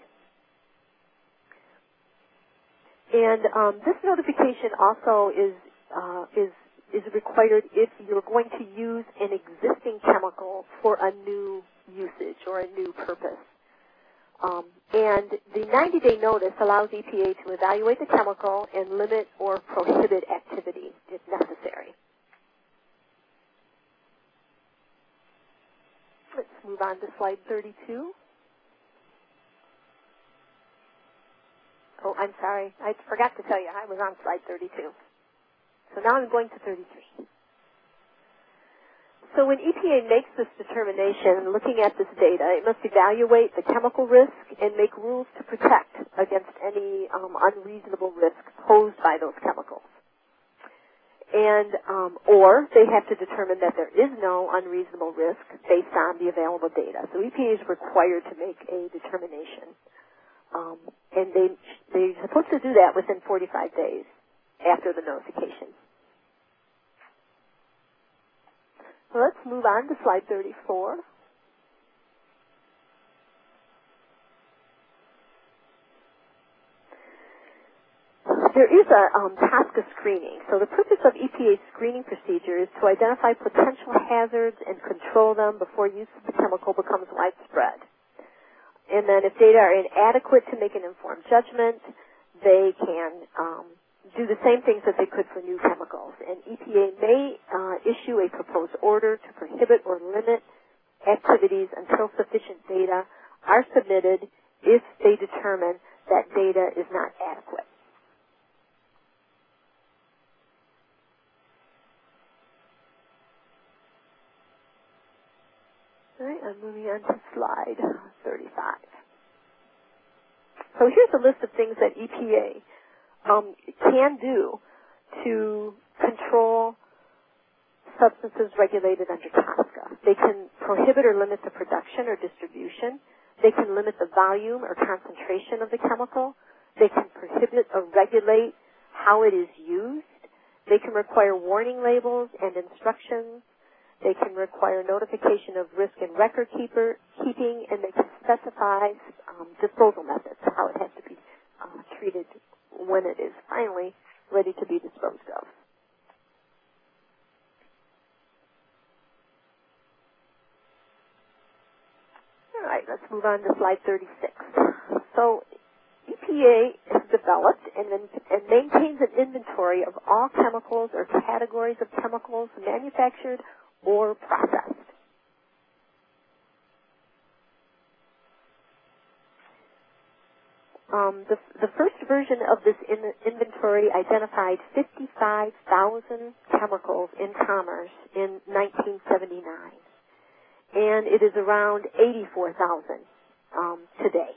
And this notification also is required if you're going to use an existing chemical for a new usage or a new purpose. And the 90-day notice allows EPA to evaluate the chemical and limit or prohibit activity if necessary. Let's move on to slide 32. Oh, I'm sorry. I forgot to tell you I was on slide 32. So now I'm going to 33. So when EPA makes this determination, looking at this data, it must evaluate the chemical risk and make rules to protect against any unreasonable risk posed by those chemicals. And or they have to determine that there is no unreasonable risk based on the available data. So EPA is required to make a determination, and they're supposed to do that within 45 days after the notification. So let's move on to slide 34. There is a TSCA screening. So the purpose of EPA's screening procedure is to identify potential hazards and control them before use of the chemical becomes widespread. And then if data are inadequate to make an informed judgment, they can do the same things that they could for new chemicals. And EPA may issue a proposed order to prohibit or limit activities until sufficient data are submitted if they determine that data is not adequate. All right, I'm moving on to slide 35. So here's a list of things that EPA can do to control substances regulated under TSCA. They can prohibit or limit the production or distribution. They can limit the volume or concentration of the chemical. They can prohibit or regulate how it is used. They can require warning labels and instructions. They can require notification of risk and record keeping, and they can specify disposal methods, how it has to be treated when it is finally ready to be disposed of. All right, let's move on to slide 36. So EPA has developed and maintains an inventory of all chemicals or categories of chemicals manufactured or processed. The first version of this inventory identified 55,000 chemicals in commerce in 1979, and it is around 84,000 today.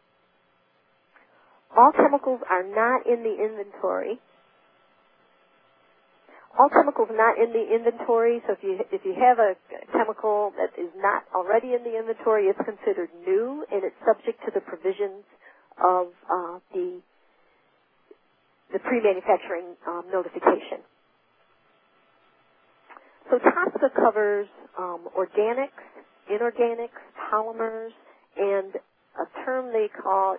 All chemicals are not in the inventory. All chemicals not in the inventory, so if you have a chemical that is not already in the inventory, it's considered new, and it's subject to the provisions of the pre-manufacturing notification. So TSCA covers organics, inorganics, polymers, and a term they call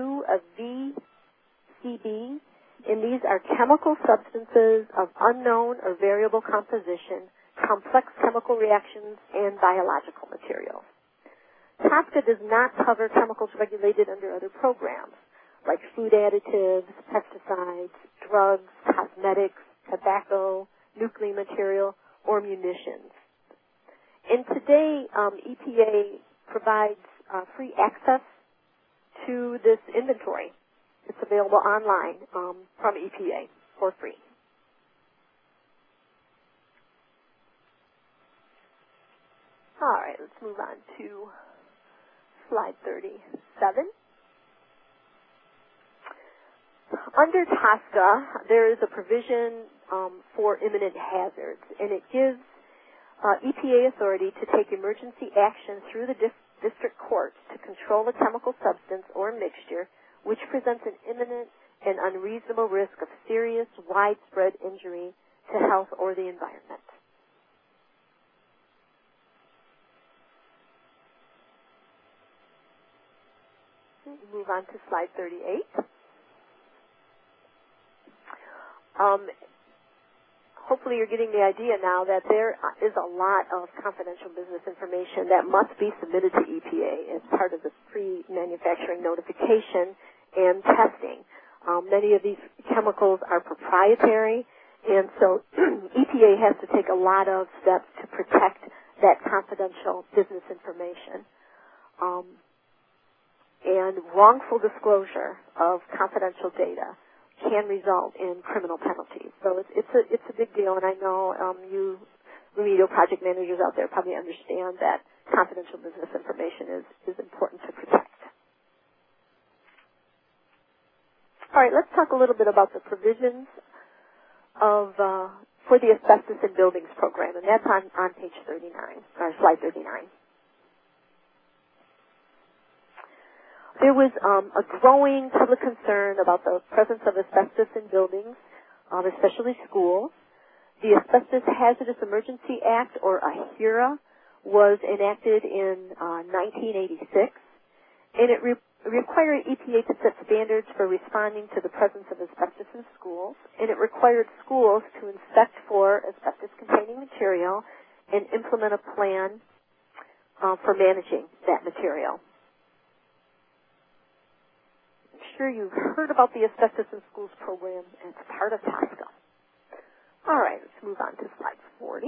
UVCB, and these are chemical substances of unknown or variable composition, complex chemical reactions, and biological materials. TSCA does not cover chemicals regulated under other programs, like food additives, pesticides, drugs, cosmetics, tobacco, nuclear material, or munitions. And today, EPA provides free access to this inventory. It's available online from EPA for free. All right, let's move on to slide 37. Under TSCA, there is a provision for imminent hazards, and it gives EPA authority to take emergency action through the district courts to control a chemical substance or mixture which presents an imminent and unreasonable risk of serious, widespread injury to health or the environment. Move on to slide 38. Hopefully you're getting the idea now that there is a lot of confidential business information that must be submitted to EPA as part of the pre-manufacturing notification and testing. Many of these chemicals are proprietary, and so EPA has to take a lot of steps to protect that confidential business information. And wrongful disclosure of confidential data can result in criminal penalties. So it's a big deal, and I know you remedial project managers out there probably understand that confidential business information is important to protect. All right, let's talk a little bit about the provisions of for the Asbestos in Buildings program, and that's on page 39, or slide 39. There was a growing public concern about the presence of asbestos in buildings, especially schools. The Asbestos Hazardous Emergency Act, or AHERA, was enacted in 1986, and it required EPA to set standards for responding to the presence of asbestos in schools, and it required schools to inspect for asbestos-containing material and implement a plan for managing that material. Sure you've heard about the Asbestos in Schools program as part of TSCA. All right, let's move on to slide 40.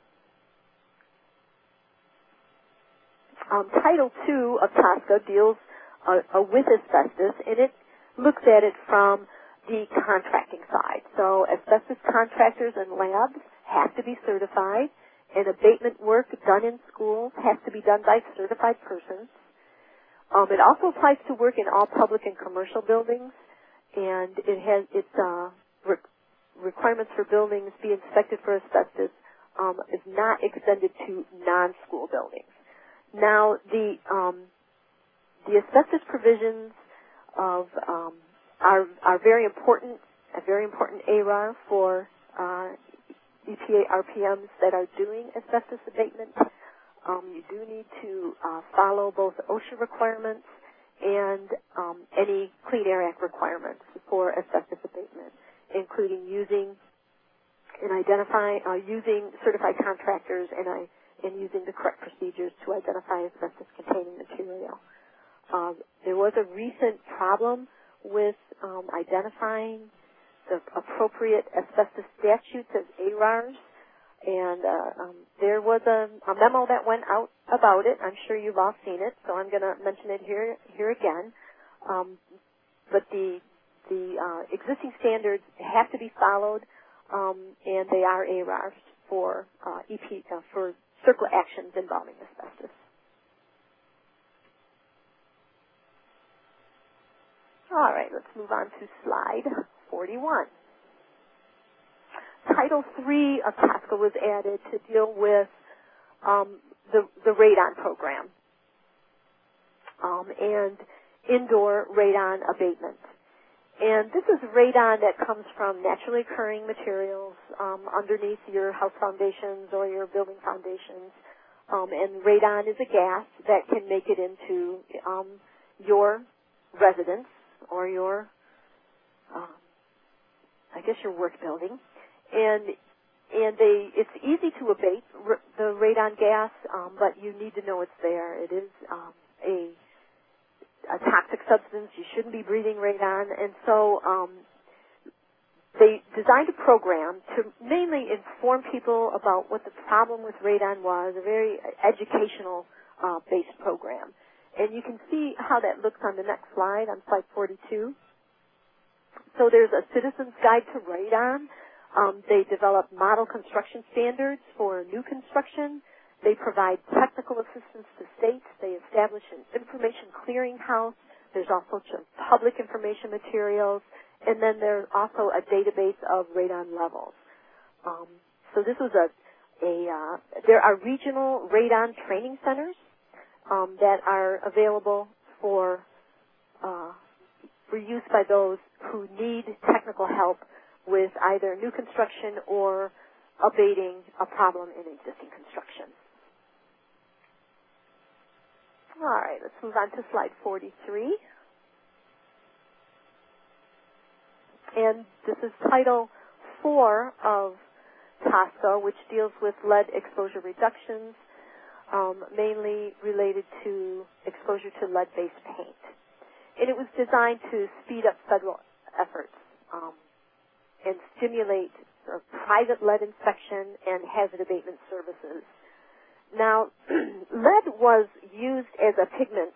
Title II of TSCA deals with asbestos, and it looks at it from the contracting side. So asbestos contractors and labs have to be certified, and abatement work done in schools has to be done by certified persons. It also applies to work in all public and commercial buildings, and it has its requirements for buildings be inspected for asbestos is not extended to non-school buildings. Now, the asbestos provisions of are very important, a very important ARAR for EPA RPMs that are doing asbestos abatement. You do need to follow both OSHA requirements and any Clean Air Act requirements for asbestos abatement, including using certified contractors and using the correct procedures to identify asbestos-containing material. There was a recent problem with identifying the appropriate asbestos statutes as ARARs. And there was a memo that went out about it. I'm sure you've all seen it, so I'm going to mention it here again. But the existing standards have to be followed, and they are ARARs for for CERCLA actions involving asbestos. All right, let's move on to slide 41. Title III of TSCA was added to deal with the radon program and indoor radon abatement. And this is radon that comes from naturally occurring materials underneath your house foundations or your building foundations. And radon is a gas that can make it into your residence or your, your work building. And it's easy to abate the radon gas, but you need to know it's there. It is a toxic substance. You shouldn't be breathing radon. And so they designed a program to mainly inform people about what the problem with radon was, a very educational based program. And you can see how that looks on the next slide, on slide 42. So there's a citizen's guide to radon. They developed model construction standards for new construction, They provide technical assistance to states. They establish an information clearinghouse. There's all sorts of public information materials. And then there's also a database of radon levels. So this was there are regional radon training centers that are available for use by those who need technical help with either new construction or abating a problem in existing construction. All right, let's move on to slide 43. And this is Title 4 of TSCA, which deals with lead exposure reductions, mainly related to exposure to lead-based paint. And it was designed to speed up federal efforts and stimulate private lead inspection and hazard abatement services. Now, lead was used as a pigment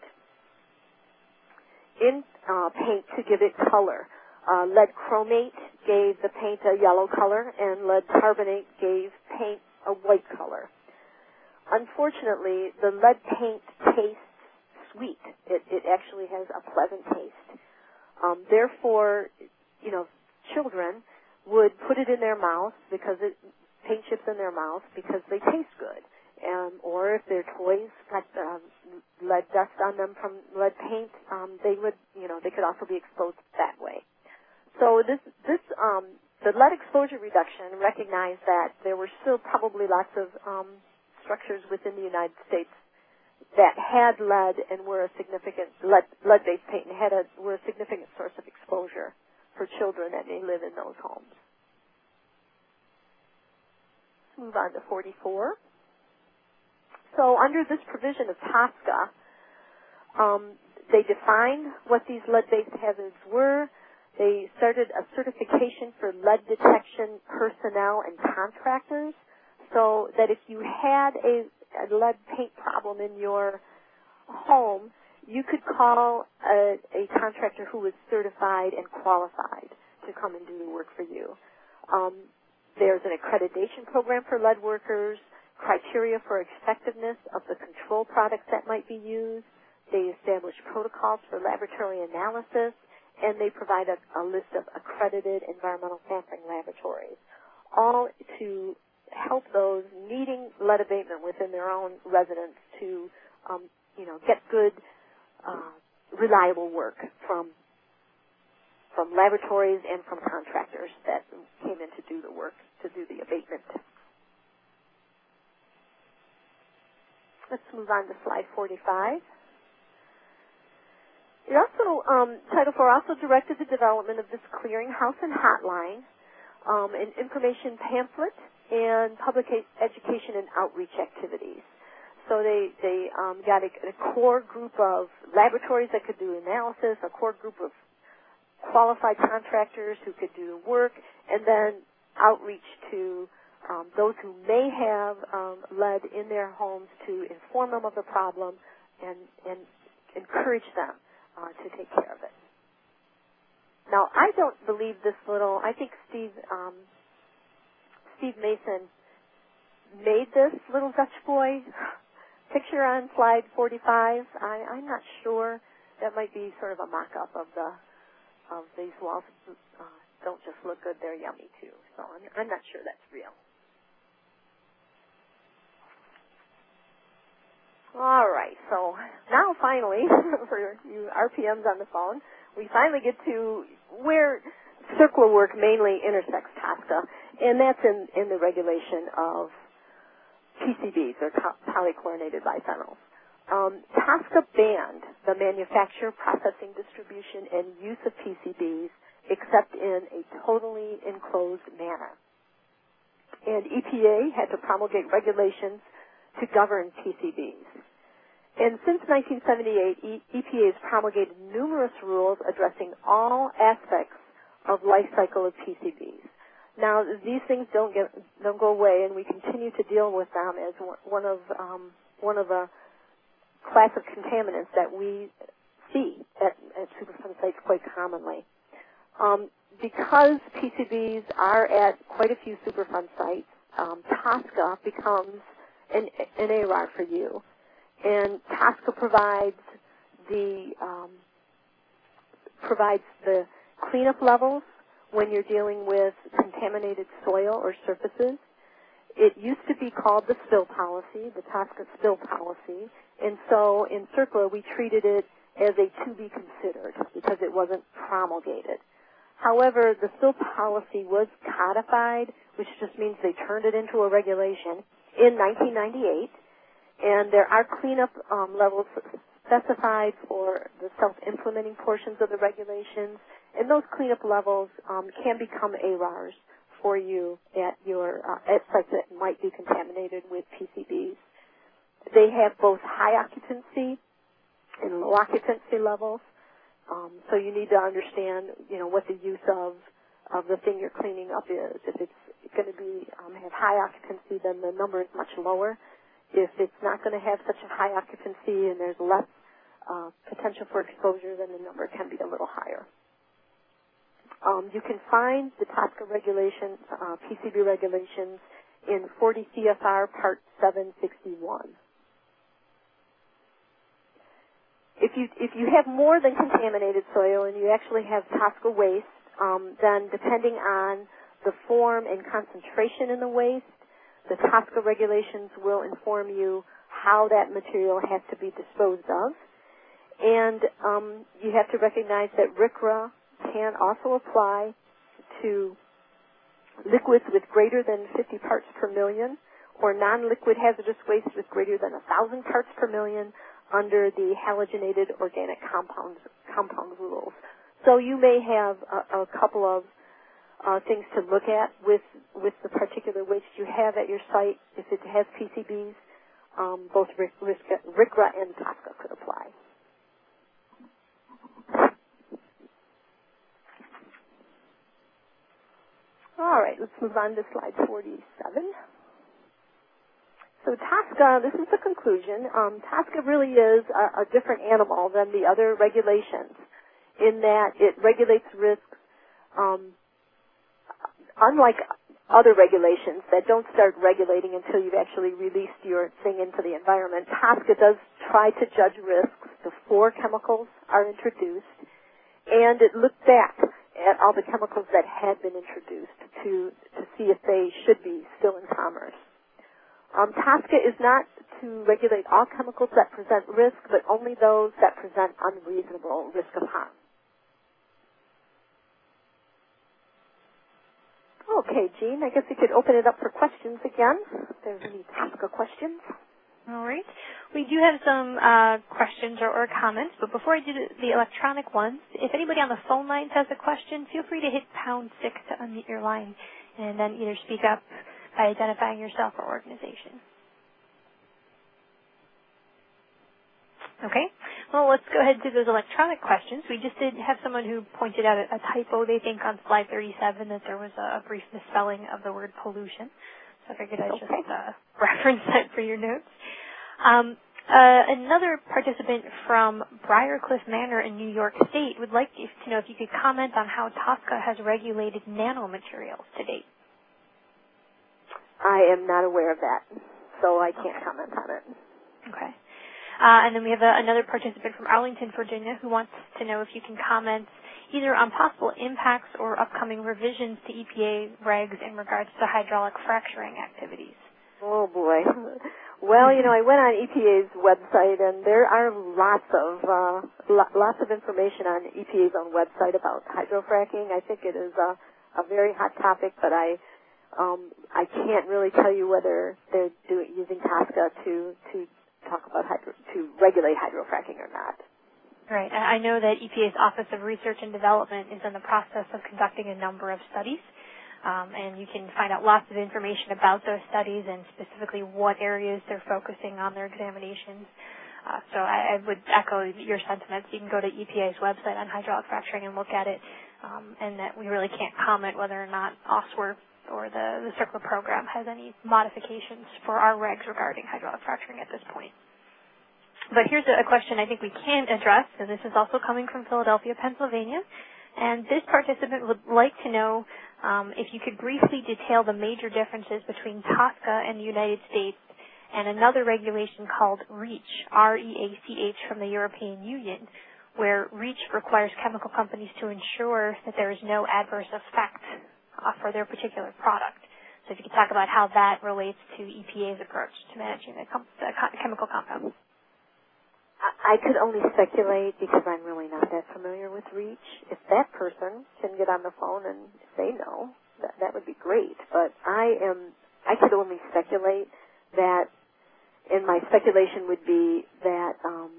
in paint to give it color. Lead chromate gave the paint a yellow color, and lead carbonate gave paint a white color. Unfortunately, the lead paint tastes sweet. It actually has a pleasant taste. Therefore, children would put it in their mouth because paint chips in their mouth because they taste good. Or if their toys got lead dust on them from lead paint, they could also be exposed that way. So the lead exposure reduction recognized that there were still probably lots of structures within the United States that had lead and were a significant lead-based paint and were a significant source of exposure for children that may live in those homes. Let's move on to 44. So under this provision of TSCA, they defined what these lead-based hazards were. They started a certification for lead detection personnel and contractors so that if you had a lead paint problem in your home, you could call a contractor who was certified and qualified to come and do the work for you. There's an accreditation program for lead workers, criteria for effectiveness of the control products that might be used. They establish protocols for laboratory analysis, and they provide a list of accredited environmental sampling laboratories, all to help those needing lead abatement within their own residence to, get good, reliable work from laboratories and from contractors that came in to do the work, to do the abatement. Let's move on to slide 45. It also, Title IV also directed the development of this clearinghouse and hotline, an information pamphlet, and public education and outreach activities. So they got a core group of laboratories that could do analysis, a core group of qualified contractors who could do the work, and then outreach to those who may have lead in their homes to inform them of the problem and encourage them to take care of it. Now, I don't believe this I think Steve Mason made this little Dutch boy picture on slide 45. I'm not sure. That might be sort of a mock-up of these walls. Don't just look good, they're yummy too. So I'm not sure that's real. All right, so now finally, for you RPMs on the phone, we finally get to where CERCLA work mainly intersects TSCA, and that's in the regulation of PCBs, or polychlorinated biphenyls. TSCA banned the manufacture, processing, distribution, and use of PCBs except in a totally enclosed manner. And EPA had to promulgate regulations to govern PCBs. And since 1978, EPA has promulgated numerous rules addressing all aspects of life cycle of PCBs. Now, these things don't go away, and we continue to deal with them as one of a class of contaminants that we see at Superfund sites quite commonly. Because PCBs are at quite a few Superfund sites, TSCA becomes an ARAR for you. And TSCA provides the cleanup levels when you're dealing with contaminated soil or surfaces. It used to be called the spill policy, the TSCA spill policy, and so in CERCLA we treated it as a to be considered because it wasn't promulgated. However, the spill policy was codified, which just means they turned it into a regulation, in 1998, and there are cleanup levels specified for the self-implementing portions of the regulations, and those cleanup levels can become ARARs for you at your at sites that might be contaminated with PCBs. They have both high occupancy and low occupancy levels, so you need to understand, what the use of the thing you're cleaning up is. If it's going to be have high occupancy, then the number is much lower. If it's not going to have such a high occupancy and there's less potential for exposure, then the number can be a little higher. You can find the TSCA regulations, PCB regulations, in 40 CFR Part 761. If you have more than contaminated soil and you actually have TSCA waste, then depending on the form and concentration in the waste, the TSCA regulations will inform you how that material has to be disposed of. And you have to recognize that RCRA can also apply to liquids with greater than 50 parts per million or non-liquid hazardous waste with greater than 1,000 parts per million under the halogenated organic compound rules. So you may have a couple of things to look at with the particular waste you have at your site. If it has PCBs, both RCRA and TSCA could apply. All right, let's move on to slide 47. So TSCA, this is the conclusion. TSCA really is a different animal than the other regulations in that it regulates risks. Unlike other regulations that don't start regulating until you've actually released your thing into the environment, TSCA does try to judge risks before chemicals are introduced, and it looks back at all the chemicals that had been introduced to see if they should be still in commerce. TSCA is not to regulate all chemicals that present risk, but only those that present unreasonable risk of harm. Okay, Jean, I guess we could open it up for questions again, if there's any TSCA questions. All right. We do have some questions or comments, but before I do the electronic ones, if anybody on the phone lines has a question, feel free to hit #6 to unmute your line and then either speak up by identifying yourself or organization. Okay. Well, let's go ahead and do those electronic questions. We just did have someone who pointed out a typo, they think, on slide 37, that there was a brief misspelling of the word pollution. So I figured I'd just reference that for your notes. Another participant from Briarcliff Manor in New York State would like to know if you could comment on how TSCA has regulated nanomaterials to date. I am not aware of that, so I can't comment on it. Okay. And then we have another participant from Arlington, Virginia, who wants to know if you can comment either on possible impacts or upcoming revisions to EPA regs in regards to hydraulic fracturing activities. Oh, boy. Well, I went on EPA's website, and there are lots of information on EPA's own website about hydrofracking. I think it is a very hot topic, but I can't really tell you whether they're using TSCA to talk about to regulate hydrofracking or not. Right. I know that EPA's Office of Research and Development is in the process of conducting a number of studies, and you can find out lots of information about those studies and specifically what areas they're focusing on their examinations. So I would echo your sentiments. You can go to EPA's website on hydraulic fracturing and look at it, and that we really can't comment whether or not OSWR or the CERCLA program has any modifications for our regs regarding hydraulic fracturing at this point. But here's a question I think we can address, and this is also coming from Philadelphia, Pennsylvania. And this participant would like to know if you could briefly detail the major differences between TSCA and the United States and another regulation called REACH, R-E-A-C-H, from the European Union, where REACH requires chemical companies to ensure that there is no adverse effect for their particular product. So if you could talk about how that relates to EPA's approach to managing the chemical compounds. I could only speculate because I'm really not that familiar with REACH. If that person can get on the phone and say no, that would be great. But I could only speculate that, and my speculation would be that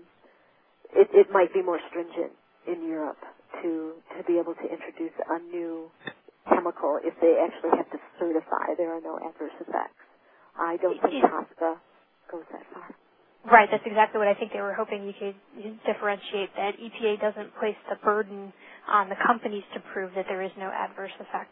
it might be more stringent in Europe to be able to introduce a new chemical if they actually have to certify there are no adverse effects. I don't think TSCA goes that far. Right, that's exactly what I think they were hoping you could differentiate, that EPA doesn't place the burden on the companies to prove that there is no adverse effect.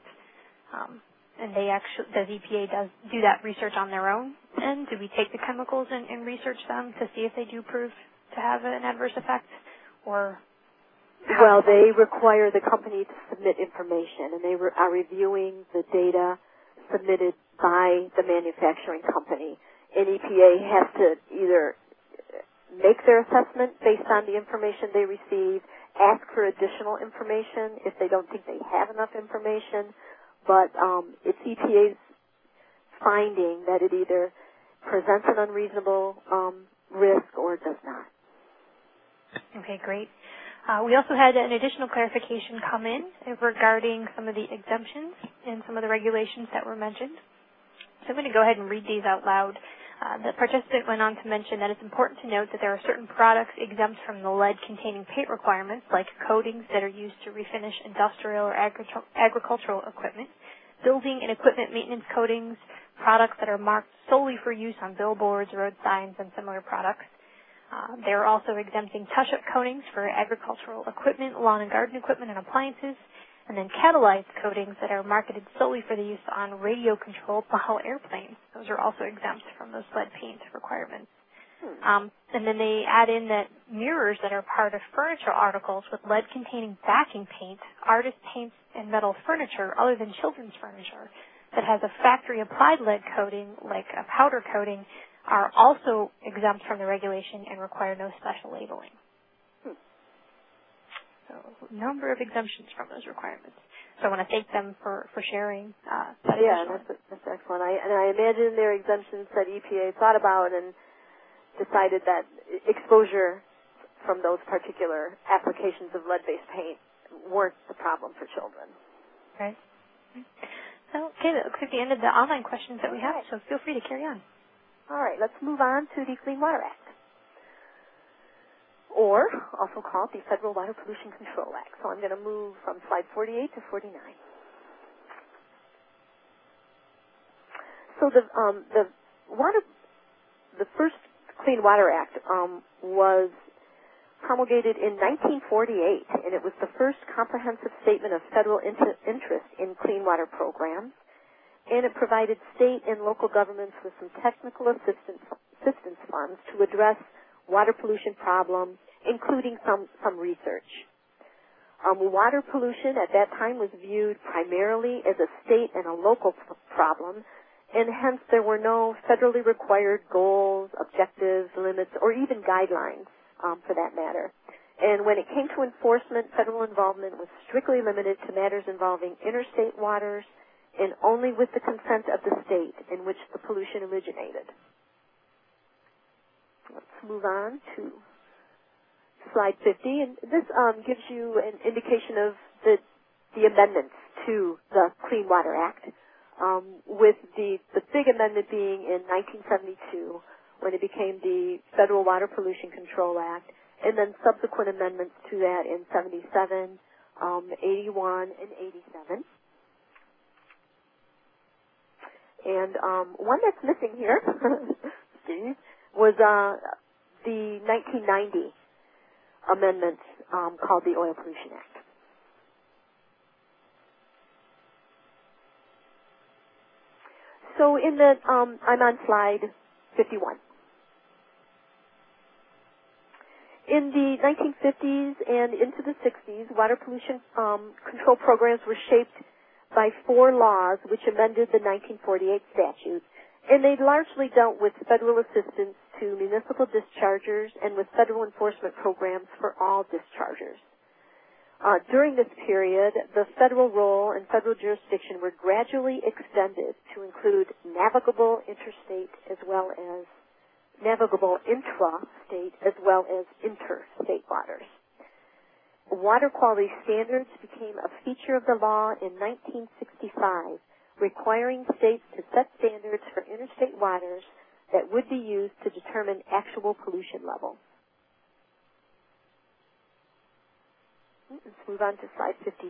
And does EPA do that research on their own? And do we take the chemicals and research them to see if they do prove to have an adverse effect? Or well, they require the company to submit information, and they are reviewing the data submitted by the manufacturing company. And EPA has to either make their assessment based on the information they receive, ask for additional information if they don't think they have enough information, but it's EPA's finding that it either presents an unreasonable risk or it does not. Okay, great. We also had an additional clarification come in regarding some of the exemptions and some of the regulations that were mentioned. So I'm going to go ahead and read these out loud. The participant went on to mention that it's important to note that there are certain products exempt from the lead-containing paint requirements, like coatings that are used to refinish industrial or agricultural equipment, building and equipment maintenance coatings, products that are marked solely for use on billboards, road signs, and similar products. They are also exempting touch-up coatings for agricultural equipment, lawn and garden equipment, and appliances, and then catalyzed coatings that are marketed solely for the use on radio-controlled model airplanes. Those are also exempt from those lead paint requirements. And then they add in that mirrors that are part of furniture articles with lead-containing backing paint, artist paints, and metal furniture other than children's furniture that has a factory-applied lead coating, like a powder coating, are also exempt from the regulation and require no special labeling. So a number of exemptions from those requirements. So I want to thank them for sharing that. Yeah, that's excellent. I imagine their exemptions that EPA thought about and decided that exposure from those particular applications of lead-based paint weren't the problem for children. Right. So, okay, that looks like the end of the online questions that we have, so feel free to carry on. All right, let's move on to the Clean Water Act, or also called the Federal Water Pollution Control Act. So I'm going to move from slide 48 to 49. So the first Clean Water Act was promulgated in 1948, and it was the first comprehensive statement of federal interest in clean water programs, and it provided state and local governments with some technical assistance funds to address water pollution problems, including some research. Water pollution at that time was viewed primarily as a state and a local problem, and hence there were no federally required goals, objectives, limits, or even guidelines for that matter. And when it came to enforcement, federal involvement was strictly limited to matters involving interstate waters and only with the consent of the state in which the pollution originated. Let's move on to slide 50, and this gives you an indication of the amendments to the Clean Water Act, with the big amendment being in 1972 when it became the Federal Water Pollution Control Act, and then subsequent amendments to that in 77, 81, and 87. And one that's missing here, Steve, was the 1990 amendment called the Oil Pollution Act. So in the, I'm on slide 51. In the 1950s and into the 60s, water pollution control programs were shaped by 4 laws which amended the 1948 statute And they largely dealt with federal assistance to municipal dischargers and with federal enforcement programs for all dischargers. During this period, the federal role and federal jurisdiction were gradually extended to include navigable interstate as well as navigable intrastate as well as interstate waters. Water quality standards became a feature of the law in 1965, requiring states to set standards for interstate waters that would be used to determine actual pollution levels. Let's move on to slide 52.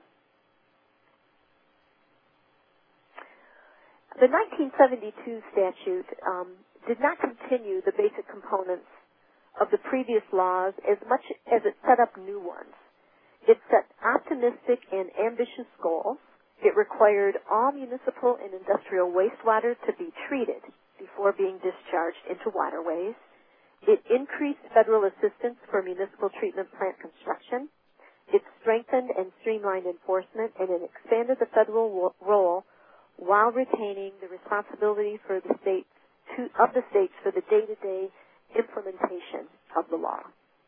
The 1972 statute did not continue the basic components of the previous laws as much as it set up new ones. It set optimistic and ambitious goals. It required all municipal and industrial wastewater to be treated before being discharged into waterways. It increased federal assistance for municipal treatment plant construction. It strengthened and streamlined enforcement, and it expanded the federal role while retaining the responsibility for the states for the day-to-day implementation of the law.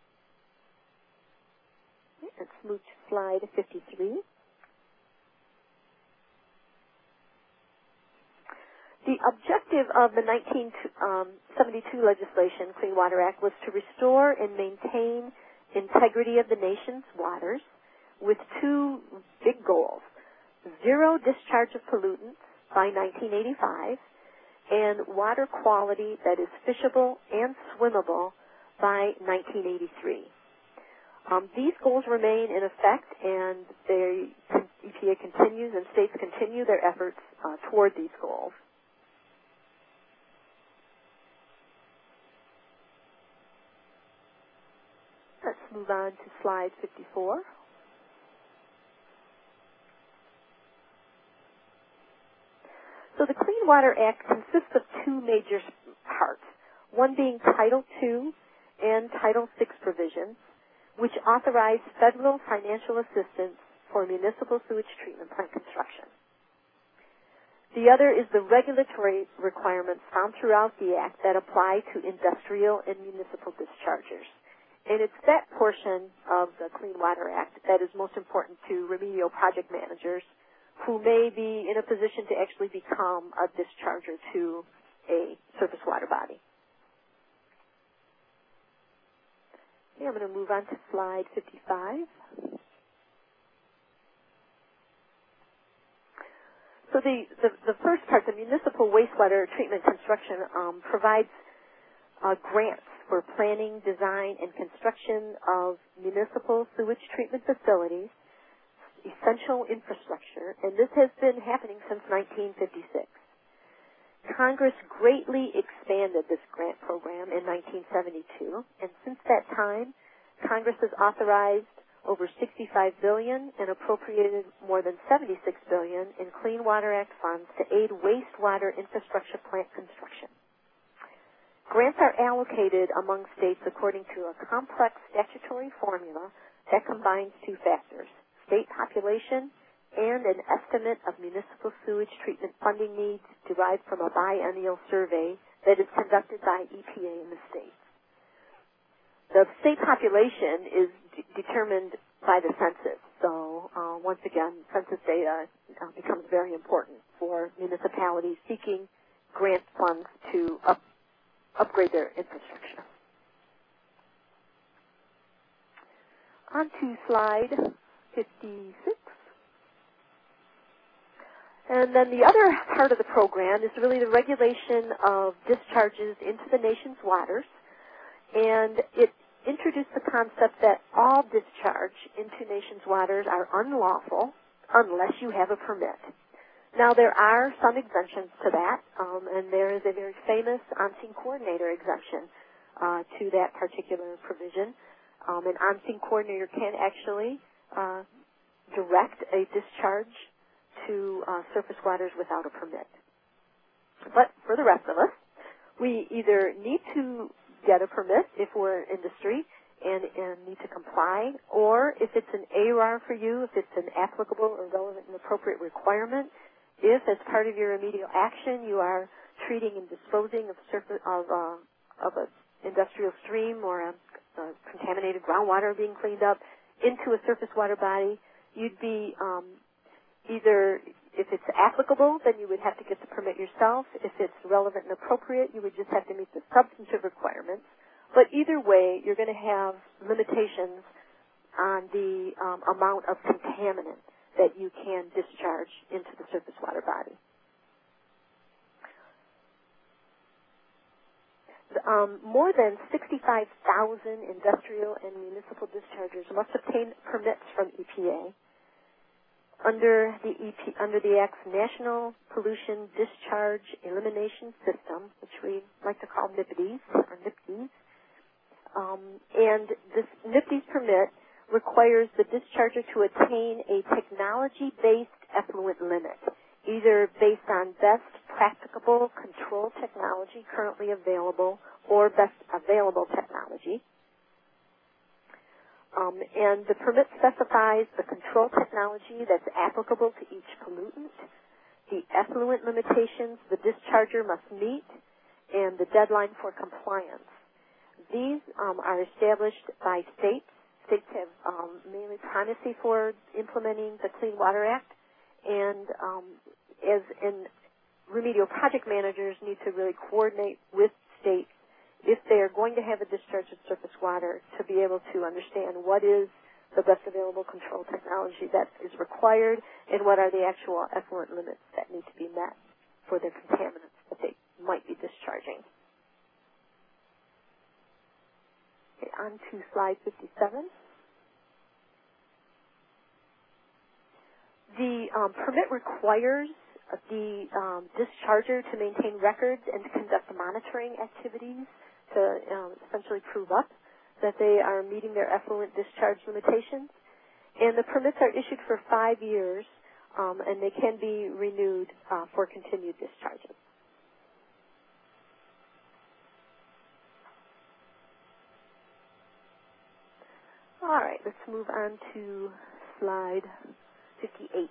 Let's move to slide 53. The objective of the 1972 legislation, Clean Water Act, was to restore and maintain integrity of the nation's waters with two big goals: zero discharge of pollutants by 1985 and water quality that is fishable and swimmable by 1983. These goals remain in effect, and the EPA continues and states continue their efforts toward these goals. Let's move on to slide 54. So the Clean Water Act consists of two major parts, one being Title II and Title VI provisions, which authorize federal financial assistance for municipal sewage treatment plant construction. The other is the regulatory requirements found throughout the Act that apply to industrial and municipal dischargers. And it's that portion of the Clean Water Act that is most important to remedial project managers who may be in a position to actually become a discharger to a surface water body. Okay, I'm going to move on to slide 55. So the first part, the municipal wastewater treatment construction, provides grants for planning, design, and construction of municipal sewage treatment facilities, essential infrastructure, and this has been happening since 1956. Congress greatly expanded this grant program in 1972, and since that time, Congress has authorized over $65 billion and appropriated more than $76 billion in Clean Water Act funds to aid wastewater infrastructure plant construction. Grants are allocated among states according to a complex statutory formula that combines two factors: state population and an estimate of municipal sewage treatment funding needs derived from a biennial survey that is conducted by EPA in the states. The state population is determined by the census, so once again, census data becomes very important for municipalities seeking grant funds to upgrade their infrastructure. On to slide 56. And then the other part of the program is really the regulation of discharges into the nation's waters, and it introduced the concept that all discharge into nation's waters are unlawful unless you have a permit. Now, there are some exemptions to that, and there is a very famous on-scene coordinator exemption to that particular provision. An on-scene coordinator can actually direct a discharge to surface waters without a permit. But for the rest of us, we either need to get a permit if we're in industry and need to comply, or if it's an ARAR for you, if it's an applicable or relevant and appropriate requirement, if as part of your remedial action you are treating and disposing of an industrial stream or a contaminated groundwater being cleaned up into a surface water body, you'd be either, if it's applicable, then you would have to get the permit yourself. If it's relevant and appropriate, you would just have to meet the substantive requirements. But either way, you're going to have limitations on the amount of contaminant that you can discharge into the surface water body. More than 65,000 industrial and municipal dischargers must obtain permits from EPA under the Act's National Pollution Discharge Elimination System, which we like to call NPDES or NPDES. And this NPDES permit requires the discharger to attain a technology-based effluent limit, either based on best practicable control technology currently available or best available technology. And the permit specifies the control technology that's applicable to each pollutant, the effluent limitations the discharger must meet, and the deadline for compliance. These are established by states. States have mainly primacy for implementing the Clean Water Act, and remedial project managers need to really coordinate with states if they are going to have a discharge of surface water to be able to understand what is the best available control technology that is required and what are the actual effluent limits that need to be met for the contaminants that they might be discharging. Okay, on to slide 57. The permit requires the discharger to maintain records and to conduct monitoring activities to essentially prove up that they are meeting their effluent discharge limitations. And the permits are issued for 5 years, and they can be renewed for continued discharges. All right, let's move on to slide 58.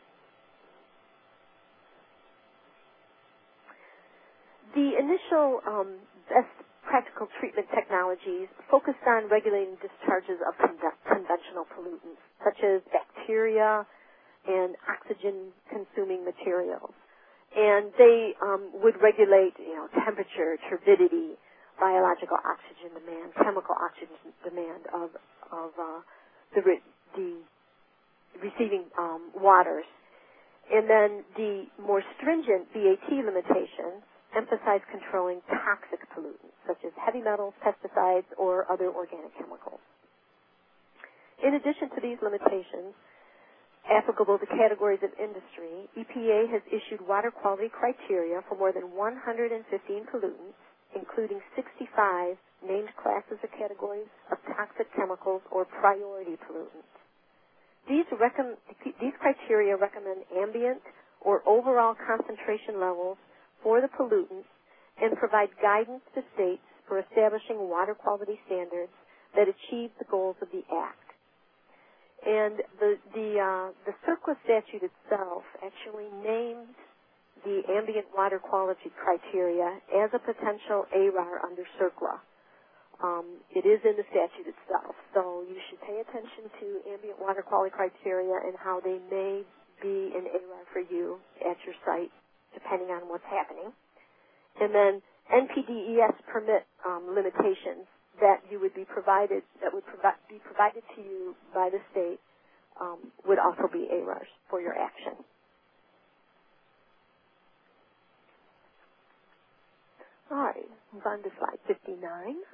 The initial best practical treatment technologies focused on regulating discharges of conventional pollutants, such as bacteria and oxygen-consuming materials. And they would regulate, temperature, turbidity, biological oxygen demand, chemical oxygen demand of the receiving waters. And then the more stringent BAT limitations emphasize controlling toxic pollutants, such as heavy metals, pesticides, or other organic chemicals. In addition to these limitations, applicable to categories of industry, EPA has issued water quality criteria for more than 115 pollutants, including 65 named classes or categories of toxic chemicals or priority pollutants. These criteria recommend ambient or overall concentration levels for the pollutants and provide guidance to states for establishing water quality standards that achieve the goals of the Act. And the CERCLA statute itself actually named the ambient water quality criteria as a potential ARAR under CERCLA. It is in the statute itself, so you should pay attention to ambient water quality criteria and how they may be an ARAR for you at your site, depending on what's happening. And then NPDES permit limitations that you would be provided, that would be provided to you by the state, would also be ARARs for your action. All right, move on to slide 59.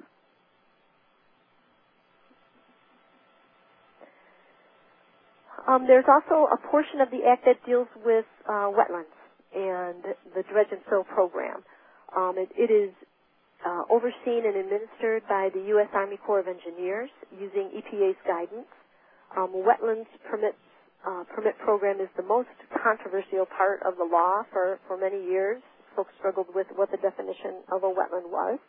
There's also a portion of the Act that deals with wetlands and the dredge and fill program. It is overseen and administered by the U.S. Army Corps of Engineers using EPA's guidance. Wetlands permit program is the most controversial part of the law for many years. Folks struggled with what the definition of a wetland was.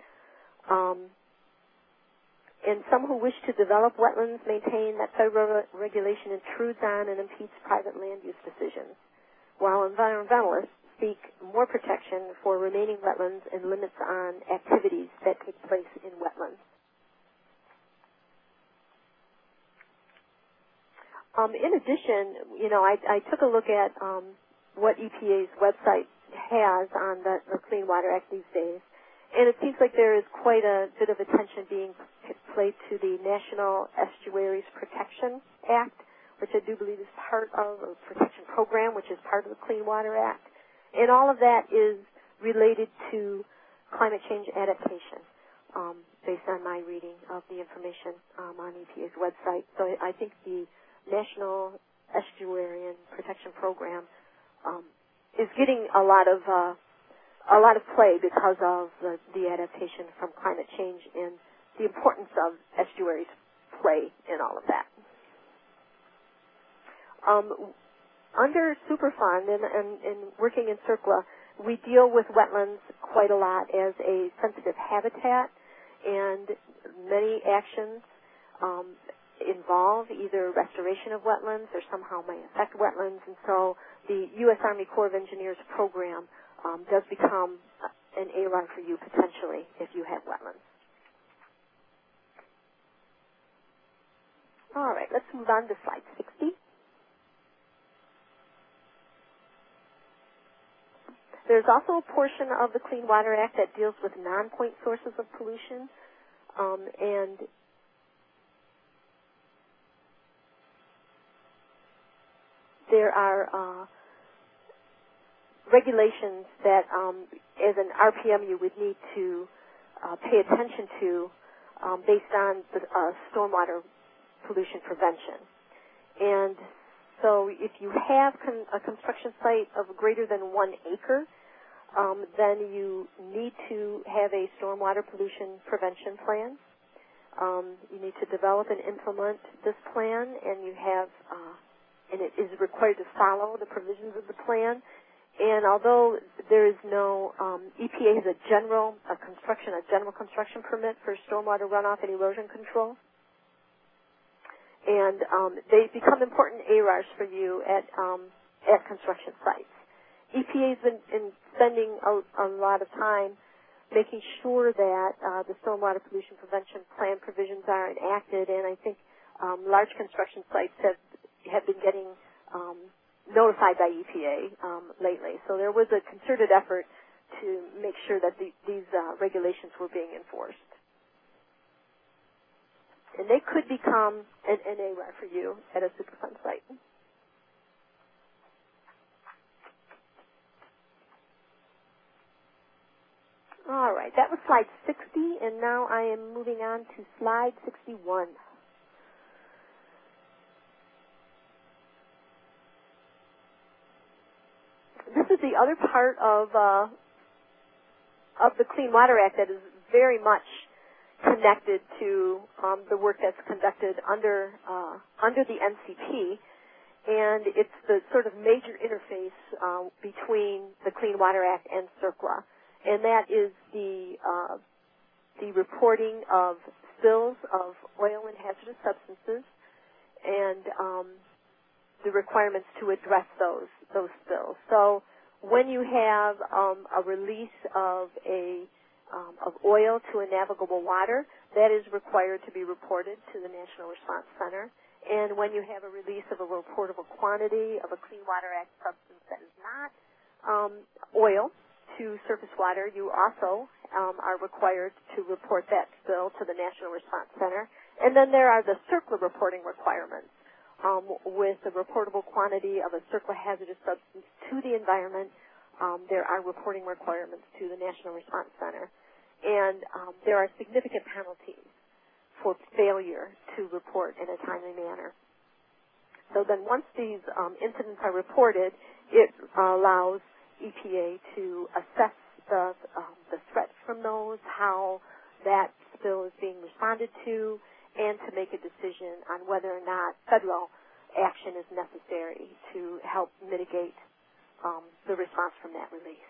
And some who wish to develop wetlands maintain that federal regulation intrudes on and impedes private land use decisions, while environmentalists seek more protection for remaining wetlands and limits on activities that take place in wetlands. In addition, I took a look at what EPA's website has on the Clean Water Act these days, and it seems like there is quite a bit of attention being paid to the National Estuaries Protection Act, which I do believe is part of a protection program, which is part of the Clean Water Act. And all of that is related to climate change adaptation, based on my reading of the information on EPA's website. So I think the National Estuarian Protection Program is getting a lot of play because of the adaptation from climate change and the importance of estuaries play in all of that. Under Superfund and working in CERCLA, we deal with wetlands quite a lot as a sensitive habitat, and many actions involve either restoration of wetlands or somehow may affect wetlands, and so the U.S. Army Corps of Engineers program does become an ARAR for you potentially if you have wetlands. All right, let's move on to slide 60. There's also a portion of the Clean Water Act that deals with non-point sources of pollution, and there are regulations that, as an RPM, you would need to pay attention to based on the stormwater pollution prevention. And so if you have a construction site of greater than 1 acre, then you need to have a stormwater pollution prevention plan. You need to develop and implement this plan, and you have, and it is required to follow the provisions of the plan. And although there is no, EPA has a general construction permit for stormwater runoff and erosion control, and they become important ARARs for you at construction sites. EPA has been spending a lot of time making sure that the stormwater pollution prevention plan provisions are enacted, and I think large construction sites have been getting notified by EPA lately. So there was a concerted effort to make sure that these regulations were being enforced. And they could become an ARAR for you at a Superfund site. All right, that was slide 60, and now I am moving on to slide 61. This is the other part of the Clean Water Act that is very much connected to the work that's conducted under the NCP, and it's the sort of major interface between the Clean Water Act and CERCLA, and that is the reporting of spills of oil and hazardous substances, and the requirements to address those spills. So when you have a release of oil to a navigable water, that is required to be reported to the National Response Center. And when you have a release of a reportable quantity of a Clean Water Act substance that is not oil to surface water, you also are required to report that spill to the National Response Center. And then there are the CERCLA reporting requirements. With a reportable quantity of a CERCLA hazardous substance to the environment, there are reporting requirements to the National Response Center. And there are significant penalties for failure to report in a timely manner. So then once these incidents are reported, it allows EPA to assess the threats from those, how that spill is being responded to, and to make a decision on whether or not federal action is necessary to help mitigate the response from that release.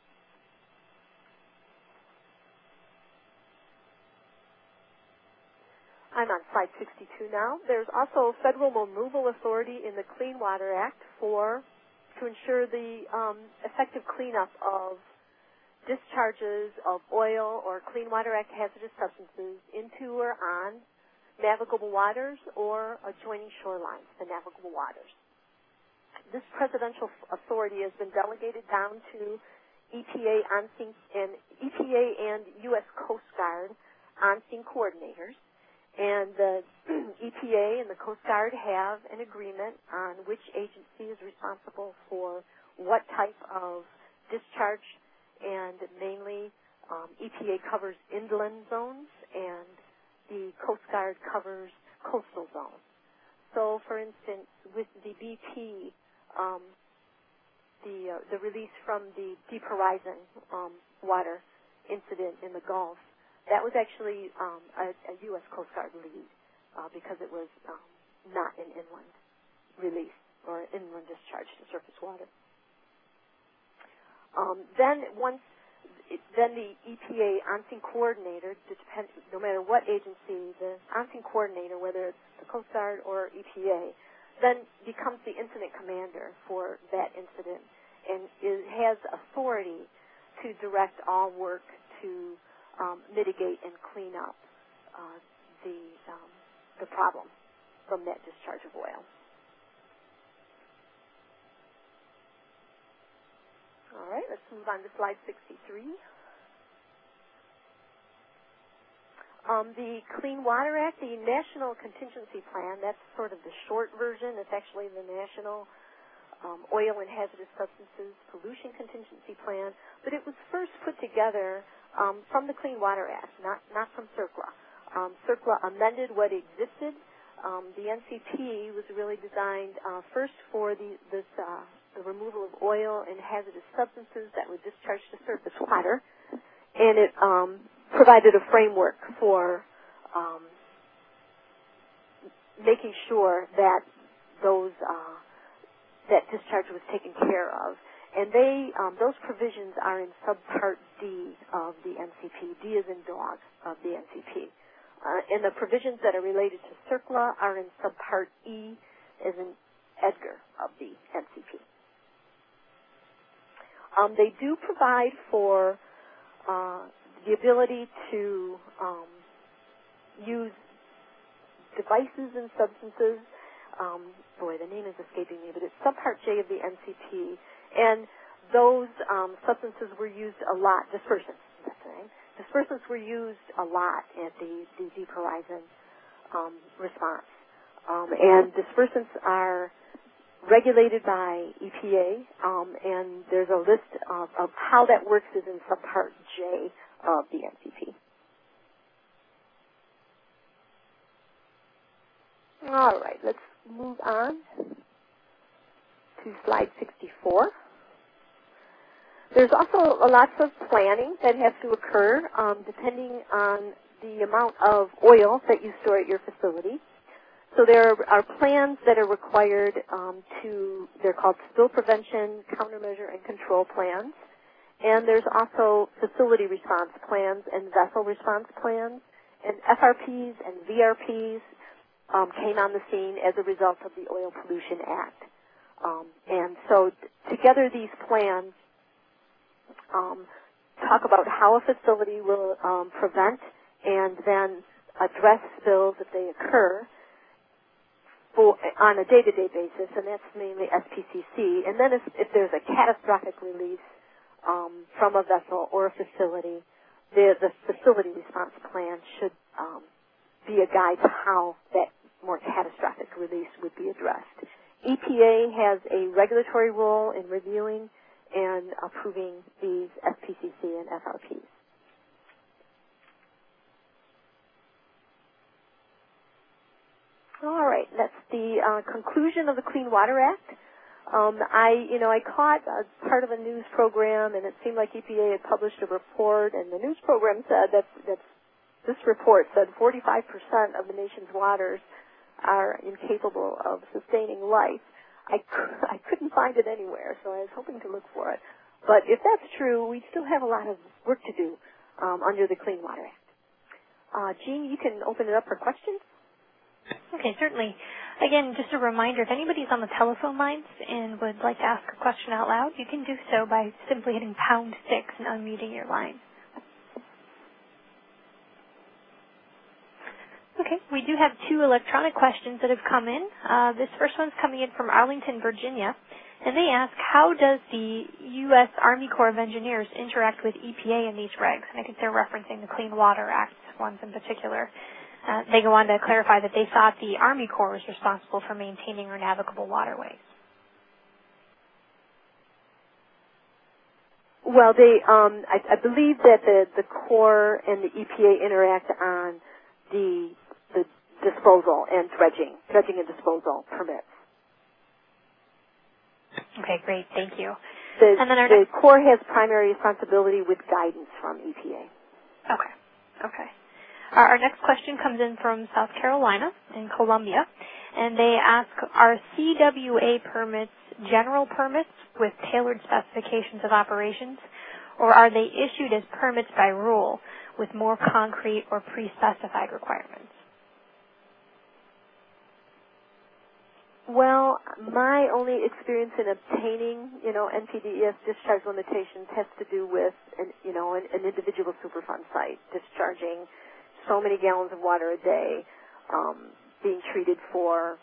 I'm on slide 62 now. There's also federal removal authority in the Clean Water Act for to ensure the effective cleanup of discharges of oil or Clean Water Act hazardous substances into or on navigable waters or adjoining shorelines to navigable waters. This presidential authority has been delegated down to EPA and U.S. Coast Guard on-scene coordinators. And the EPA and the Coast Guard have an agreement on which agency is responsible for what type of discharge, and mainly EPA covers inland zones and the Coast Guard covers coastal zones. So, for instance, with the BP, the release from the Deep Horizon water incident in the Gulf, that was actually a U.S. Coast Guard lead because it was not an inland release or inland discharge to surface water. Then the EPA on-scene coordinator, no matter what agency, the on-scene coordinator, whether it's the Coast Guard or EPA, then becomes the incident commander for that incident and has authority to direct all work to mitigate and clean up the problem from that discharge of oil. All right, let's move on to slide 63. The Clean Water Act, the National Contingency Plan, that's sort of the short version. It's actually the National Oil and Hazardous Substances Pollution Contingency Plan, but it was first put together from the Clean Water Act, not from CERCLA. CERCLA amended what existed. The NCP was really designed first for the removal of oil and hazardous substances that were discharged to surface water, and it provided a framework for making sure that that discharge was taken care of. And those provisions are in subpart D of the NCP. D is in dog of the NCP. And the provisions that are related to CERCLA are in subpart E as in Edgar of the NCP. They do provide for the ability to use devices and substances. The name is escaping me, but it's subpart J of the NCP. And those substances were used a lot, dispersants, that's the name. Dispersants were used a lot at the Deep Horizon response. And dispersants are regulated by EPA, and there's a list of how that works is in subpart J of the NCP. All right, let's move on to slide 64. There's also lots of planning that has to occur depending on the amount of oil that you store at your facility. So there are plans that are required they're called spill prevention, countermeasure, and control plans. And there's also facility response plans and vessel response plans. And FRPs and VRPs came on the scene as a result of the Oil Pollution Act. And so together these plans talk about how a facility will prevent and then address spills if they occur on a day-to-day basis, and that's mainly SPCC. And then if there's a catastrophic release from a vessel or a facility, the facility response plan should be a guide to how that more catastrophic release would be addressed. EPA has a regulatory role in reviewing and approving these SPCC and FRPs. All right, that's the conclusion of the Clean Water Act. I caught part of a news program, and it seemed like EPA had published a report, and the news program said this report said 45% of the nation's waters are incapable of sustaining life. I couldn't find it anywhere, so I was hoping to look for it. But if that's true, we still have a lot of work to do under the Clean Water Act. Jean, you can open it up for questions. Okay, certainly. Again, just a reminder, if anybody's on the telephone lines and would like to ask a question out loud, you can do so by simply hitting #6 and unmuting your line. Okay, we do have 2 electronic questions that have come in. This first one's coming in from Arlington, Virginia, and they ask, how does the U.S. Army Corps of Engineers interact with EPA in these regs? And I think they're referencing the Clean Water Act ones in particular. They go on to clarify that they thought the Army Corps was responsible for maintaining our navigable waterways. Well, I believe that the Corps and the EPA interact on the disposal and dredging and disposal permits. Okay, great. Thank you. The Corps has primary responsibility with guidance from EPA. Okay. Our next question comes in from South Carolina in Columbia, and they ask, are CWA permits general permits with tailored specifications of operations, or are they issued as permits by rule with more concrete or pre-specified requirements? Well, my only experience in obtaining, NPDES discharge limitations has to do with, an individual Superfund site discharging so many gallons of water a day, being treated for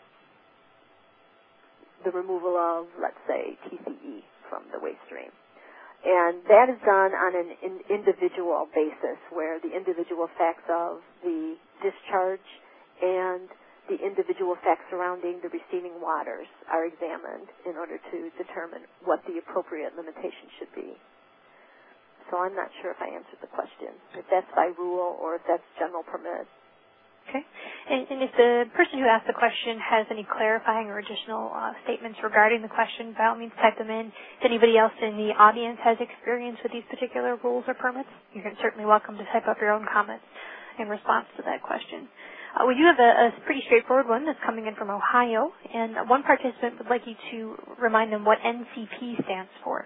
the removal of, let's say, TCE from the waste stream. And that is done on an individual basis, where the individual facts of the discharge and the individual facts surrounding the receiving waters are examined in order to determine what the appropriate limitation should be. So I'm not sure if I answered the question, if that's by rule or if that's general permit. Okay. And if the person who asked the question has any clarifying or additional statements regarding the question, by all means type them in. If anybody else in the audience has experience with these particular rules or permits, you're certainly welcome to type up your own comments in response to that question. We do have a pretty straightforward one that's coming in from Ohio, and one participant would like you to remind them what NCP stands for.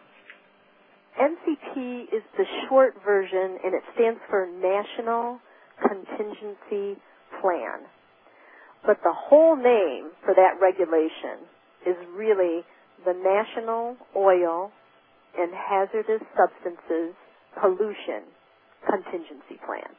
NCP is the short version, and it stands for National Contingency Plan. But the whole name for that regulation is really the National Oil and Hazardous Substances Pollution Contingency Plan.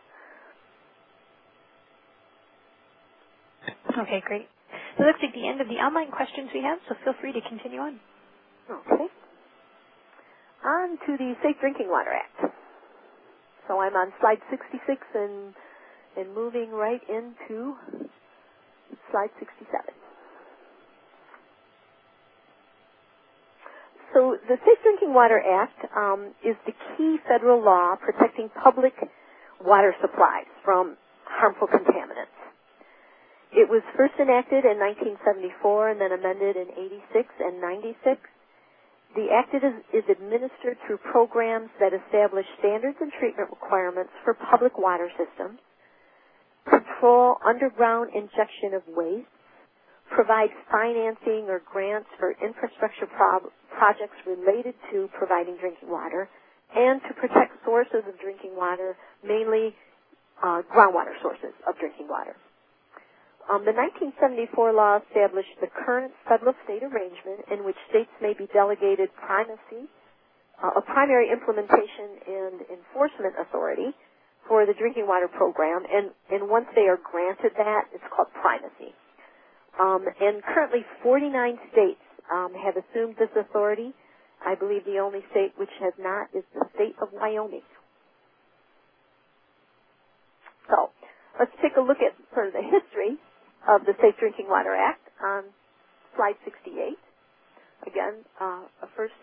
Okay, great. So it looks like the end of the online questions we have, so feel free to continue on. Okay. On to the Safe Drinking Water Act. So I'm on slide 66 and moving right into slide 67. So the Safe Drinking Water Act is the key federal law protecting public water supplies from harmful contaminants. It was first enacted in 1974 and then amended in 86 and 96. The Act is administered through programs that establish standards and treatment requirements for public water systems, control underground injection of waste, provide financing or grants for infrastructure projects related to providing drinking water, and to protect sources of drinking water, mainly groundwater sources of drinking water. The 1974 law established the current federal-state arrangement in which states may be delegated a primary implementation and enforcement authority for the drinking water program, and once they are granted that, it's called primacy. And currently 49 states have assumed this authority. I believe the only state which has not is the state of Wyoming. So let's take a look at sort of the history of the Safe Drinking Water Act on slide 68. Again, first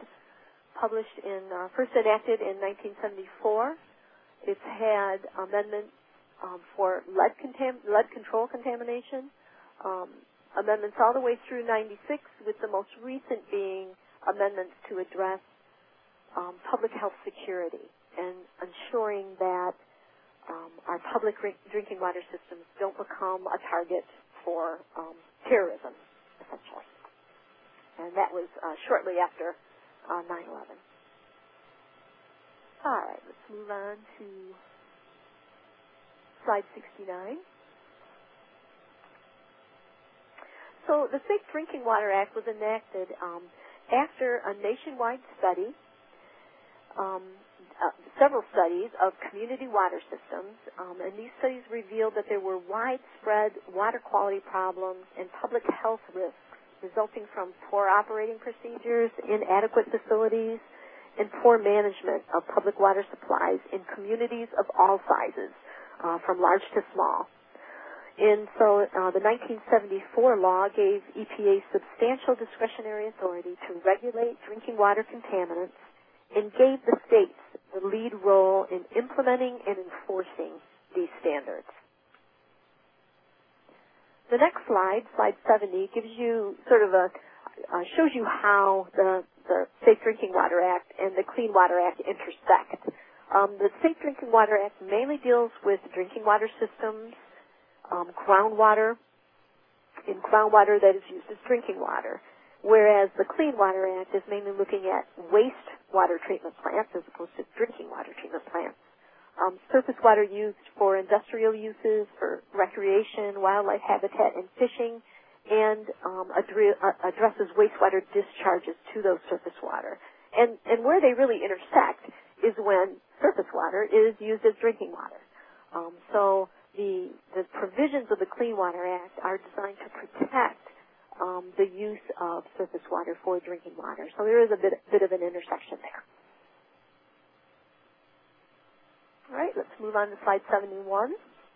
enacted in 1974. It's had amendments for lead control contamination, amendments all the way through 96, with the most recent being amendments to address public health security and ensuring that our public drinking water systems don't become a target for terrorism, essentially. And that was shortly after 9/11. All right, let's move on to slide 69. So the Safe Drinking Water Act was enacted after a nationwide study, several studies of community water systems, and these studies revealed that there were widespread water quality problems and public health risks resulting from poor operating procedures, inadequate facilities, and poor management of public water supplies in communities of all sizes, from large to small. And so the 1974 law gave EPA substantial discretionary authority to regulate drinking water contaminants and gave the states the lead role in implementing and enforcing these standards. The next slide, slide 70, gives you sort of shows you how the Safe Drinking Water Act and the Clean Water Act intersect. The Safe Drinking Water Act mainly deals with drinking water systems, groundwater, and groundwater that is used as drinking water, whereas the Clean Water Act is mainly looking at wastewater treatment plants as opposed to drinking water treatment plants. Surface water used for industrial uses, for recreation, wildlife habitat, and fishing, and addresses wastewater discharges to those surface water. And where they really intersect is when surface water is used as drinking water. So the provisions of the Clean Water Act are designed to protect the use of surface water for drinking water. So there is a bit of an intersection there. All right, let's move on to slide 71.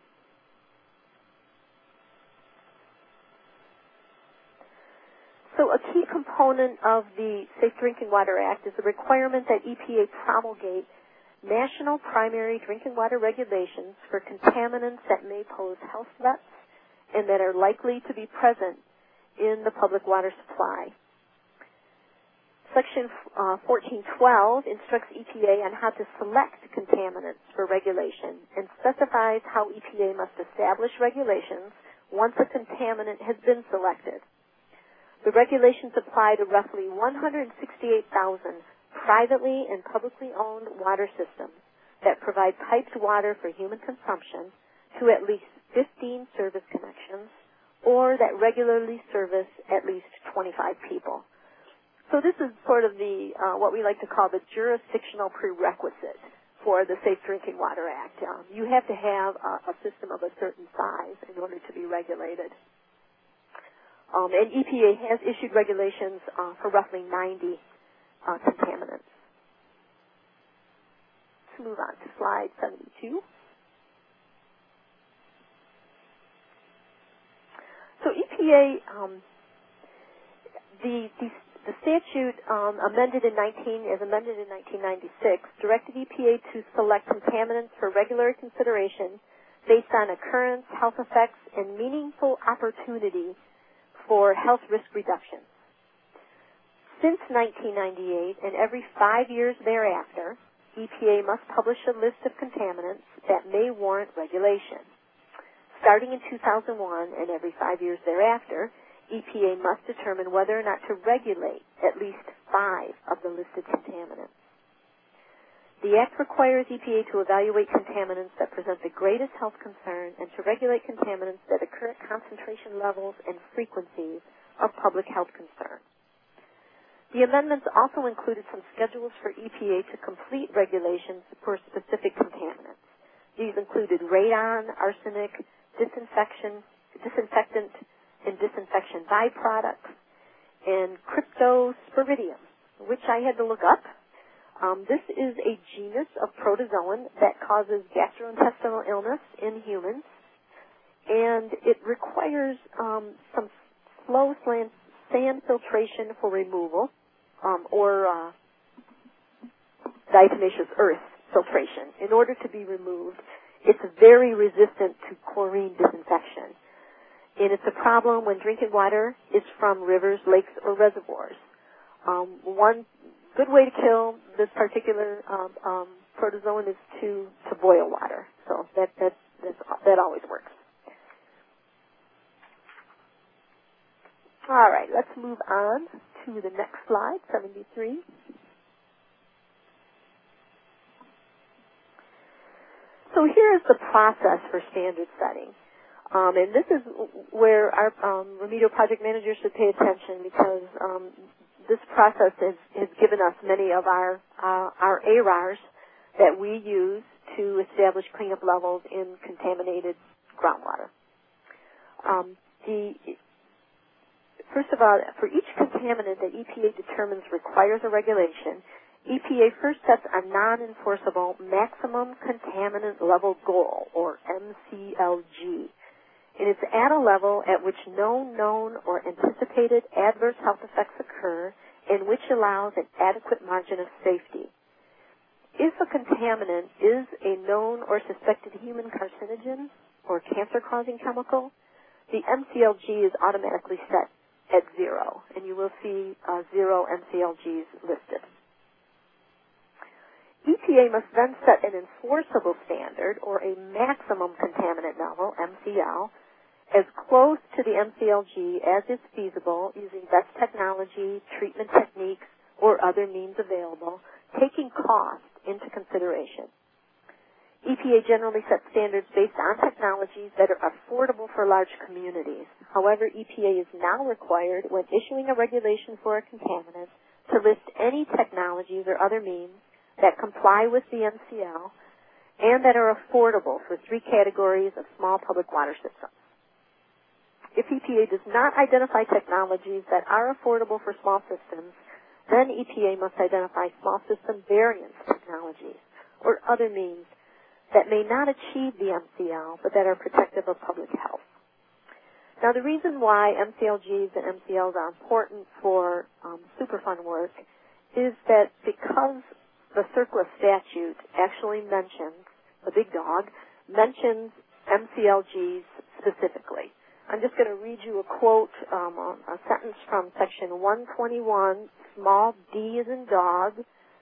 So a key component of the Safe Drinking Water Act is the requirement that EPA promulgate national primary drinking water regulations for contaminants that may pose health threats and that are likely to be present in the public water supply. Section 1412 instructs EPA on how to select contaminants for regulation and specifies how EPA must establish regulations once a contaminant has been selected. The regulations apply to roughly 168,000 privately and publicly owned water systems that provide piped water for human consumption to at least 15 service connections or that regularly service at least 25 people. So this is sort of the what we like to call the jurisdictional prerequisite for the Safe Drinking Water Act. You have to have a system of a certain size in order to be regulated. And EPA has issued regulations for roughly 90 contaminants. Let's move on to slide 72. So EPA, the statute amended in 1996 directed EPA to select contaminants for regular consideration based on occurrence, health effects, and meaningful opportunity for health risk reduction. Since 1998 and every 5 years thereafter, EPA must publish a list of contaminants that may warrant regulation. Starting in 2001 and every 5 years thereafter, EPA must determine whether or not to regulate at least 5 of the listed contaminants. The Act requires EPA to evaluate contaminants that present the greatest health concern and to regulate contaminants that occur at concentration levels and frequencies of public health concern. The amendments also included some schedules for EPA to complete regulations for specific contaminants. These included radon, arsenic, disinfectant, and disinfection byproducts, and cryptosporidium, which I had to look up. This is a genus of protozoan that causes gastrointestinal illness in humans, and it requires some slow sand filtration for removal, or diatomaceous earth filtration in order to be removed. It's very resistant to chlorine disinfection. And it's a problem when drinking water is from rivers, lakes, or reservoirs. One good way to kill this particular protozoan is to boil water. So that always works. All right, let's move on to the next slide, 73. So here is the process for standard setting. And this is where our remedial project managers should pay attention, because this process has given us many of our ARARs that we use to establish cleanup levels in contaminated groundwater. First of all, for each contaminant that EPA determines requires a regulation, EPA first sets a non-enforceable maximum contaminant level goal, or MCLG. And it's at a level at which no known or anticipated adverse health effects occur and which allows an adequate margin of safety. If a contaminant is a known or suspected human carcinogen or cancer-causing chemical, the MCLG is automatically set at 0, and you will see 0 MCLGs listed. EPA must then set an enforceable standard, or a maximum contaminant level, MCL, as close to the MCLG as is feasible using best technology, treatment techniques, or other means available, taking cost into consideration. EPA generally sets standards based on technologies that are affordable for large communities. However, EPA is now required, when issuing a regulation for a contaminant, to list any technologies or other means that comply with the MCL and that are affordable for 3 categories of small public water systems. If EPA does not identify technologies that are affordable for small systems, then EPA must identify small system variance technologies or other means that may not achieve the MCL but that are protective of public health. Now, the reason why MCLGs and MCLs are important for Superfund work is that because the CERCLA statute actually mentions, the big dog, mentions MCLGs specifically. I'm just going to read you a quote, a sentence from Section 121, small d as in dog,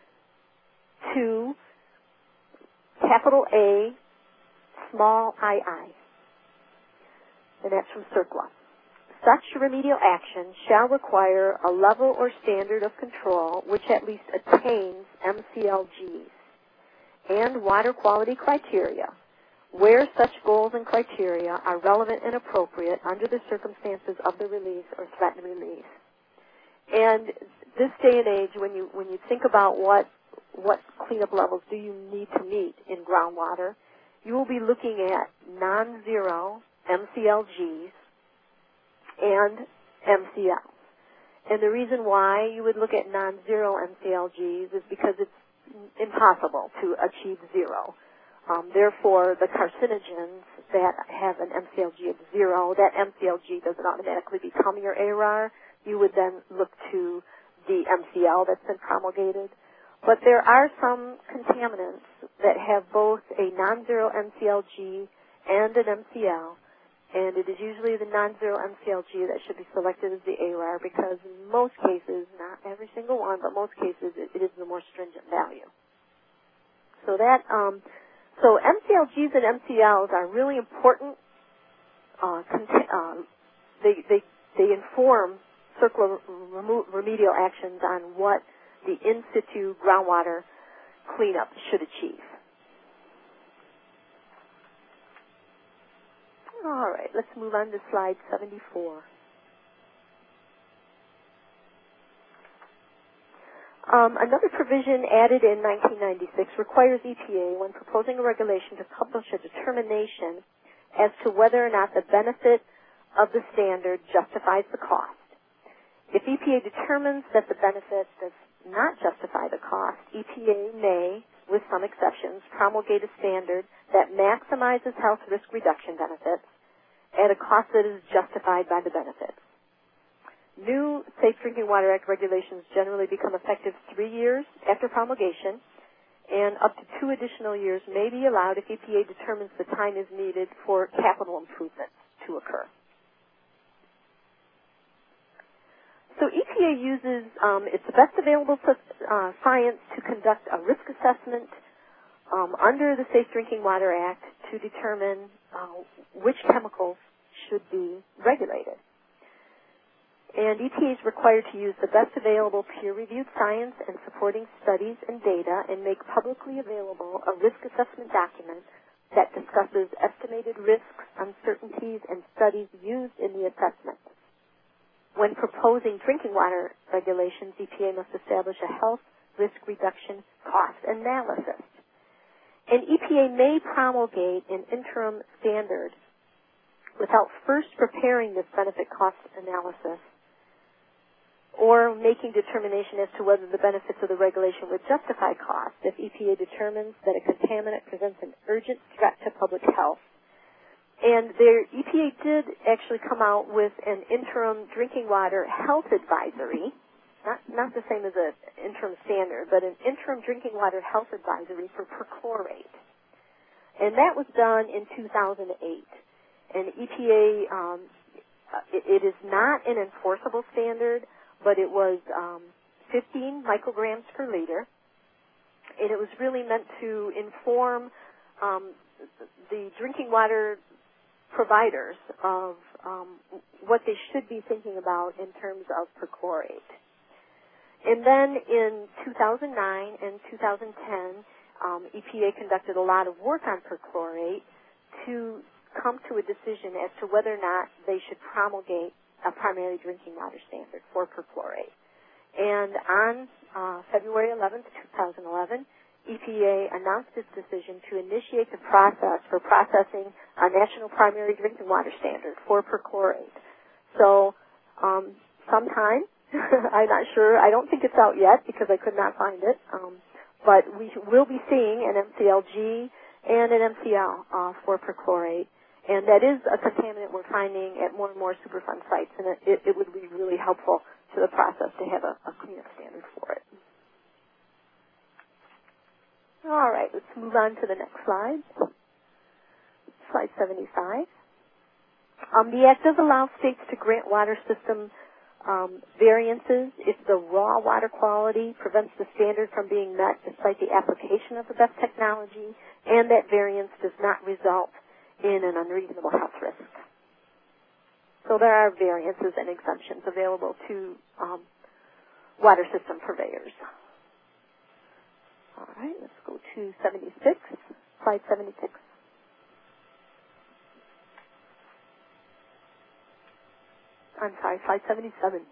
2, capital A, small ii. And that's from CERCLA. Such remedial action shall require a level or standard of control which at least attains MCLGs and water quality criteria, where such goals and criteria are relevant and appropriate under the circumstances of the release or threatened release. And this day and age, when you think about what cleanup levels do you need to meet in groundwater, you will be looking at non-zero MCLGs and MCLs. And the reason why you would look at non-zero MCLGs is because it's impossible to achieve 0. Therefore, the carcinogens that have an MCLG of 0, that MCLG doesn't automatically become your ARAR. You would then look to the MCL that's been promulgated. But there are some contaminants that have both a non-zero MCLG and an MCL, and it is usually the non-zero MCLG that should be selected as the ARAR because in most cases, not every single one, but most cases, it is the more stringent value. So that, so MCLGs and MCLs are really important. They inform CERCLA remedial actions on what the in-situ groundwater cleanup should achieve. All right, let's move on to slide 74. Another provision added in 1996 requires EPA, when proposing a regulation, to publish a determination as to whether or not the benefit of the standard justifies the cost. If EPA determines that the benefit does not justify the cost, EPA may, with some exceptions, promulgate a standard that maximizes health risk reduction benefits at a cost that is justified by the benefits. New Safe Drinking Water Act regulations generally become effective 3 years after promulgation, and up to 2 additional years may be allowed if EPA determines the time is needed for capital improvements to occur. So EPA uses its best available science to conduct a risk assessment under the Safe Drinking Water Act to determine which chemicals should be regulated. And EPA is required to use the best available peer-reviewed science and supporting studies and data and make publicly available a risk assessment document that discusses estimated risks, uncertainties, and studies used in the assessment. When proposing drinking water regulations, EPA must establish a health risk reduction cost analysis. And EPA may promulgate an interim standard without first preparing this benefit cost analysis or making determination as to whether the benefits of the regulation would justify cost if EPA determines that a contaminant presents an urgent threat to public health. And their EPA did actually come out with an interim drinking water health advisory, not the same as an interim standard, but an interim drinking water health advisory for perchlorate. And that was done in 2008. And EPA, it is not an enforceable standard, but it was 15 micrograms per liter. And it was really meant to inform the drinking water providers of what they should be thinking about in terms of perchlorate. And then in 2009 and 2010, EPA conducted a lot of work on perchlorate to come to a decision as to whether or not they should promulgate a primary drinking water standard for perchlorate. And on February 11th, 2011, EPA announced its decision to initiate the process for processing a national primary drinking water standard for perchlorate. So sometime, I'm not sure, I don't think it's out yet because I could not find it, but we will be seeing an MCLG and an MCL for perchlorate. And that is a contaminant we're finding at more and more Superfund sites, and it would be really helpful to the process to have a cleanup standard for it. All right, let's move on to the next slide. Slide 75. The Act does allow states to grant water system variances if the raw water quality prevents the standard from being met despite the application of the best technology, and that variance does not result in an unreasonable health risk. So there are variances and exemptions available to water system purveyors. All right, let's go to 76, slide 76. I'm sorry, slide 77. Did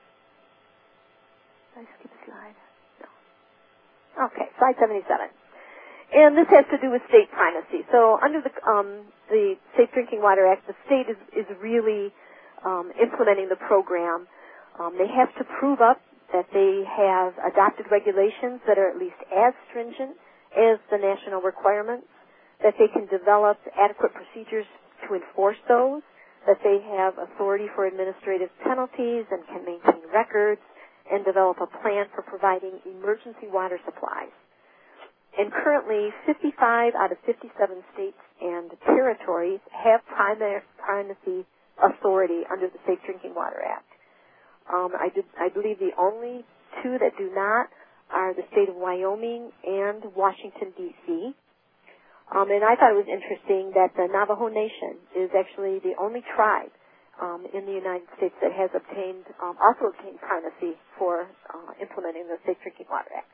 I skip a slide? No. Okay, slide 77. And this has to do with state primacy. So under the Safe Drinking Water Act, the state is really implementing the program. They have to prove up that they have adopted regulations that are at least as stringent as the national requirements, that they can develop adequate procedures to enforce those, that they have authority for administrative penalties and can maintain records, and develop a plan for providing emergency water supplies. And currently, 55 out of 57 states and territories have primacy authority under the Safe Drinking Water Act. I believe the only two that do not are the state of Wyoming and Washington, D.C. And I thought it was interesting that the Navajo Nation is actually the only tribe in the United States that has also obtained primacy for implementing the Safe Drinking Water Act.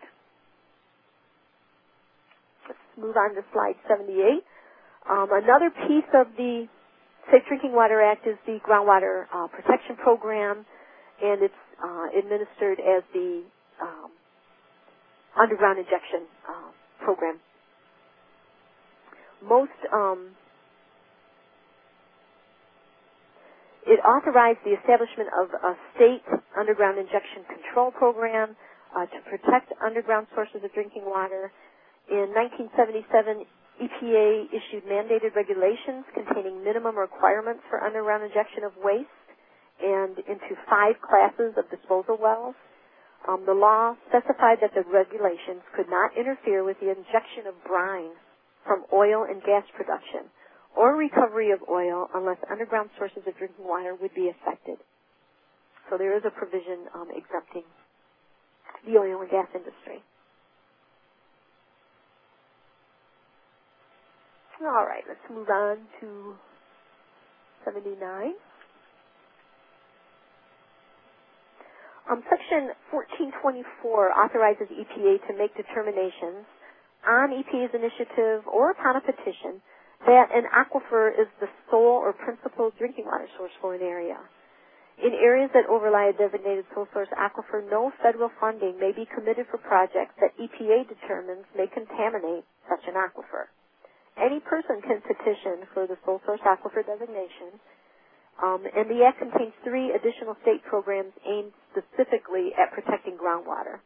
Let's move on to slide 78. Another piece of the Safe Drinking Water Act is the Groundwater Protection Program, and it's administered as the underground injection program. It authorized the establishment of a state underground injection control program to protect underground sources of drinking water. In 1977, EPA issued mandated regulations containing minimum requirements for underground injection of waste and into 5 classes of disposal wells. The law specified that the regulations could not interfere with the injection of brine from oil and gas production or recovery of oil unless underground sources of drinking water would be affected. So there is a provision exempting the oil and gas industry. All right, let's move on to 79. Section 1424 authorizes EPA to make determinations on EPA's initiative or upon a petition that an aquifer is the sole or principal drinking water source for an area. In areas that overlie a designated sole source aquifer, no federal funding may be committed for projects that EPA determines may contaminate such an aquifer. Any person can petition for the sole source aquifer designation, and the Act contains 3 additional state programs aimed specifically at protecting groundwater.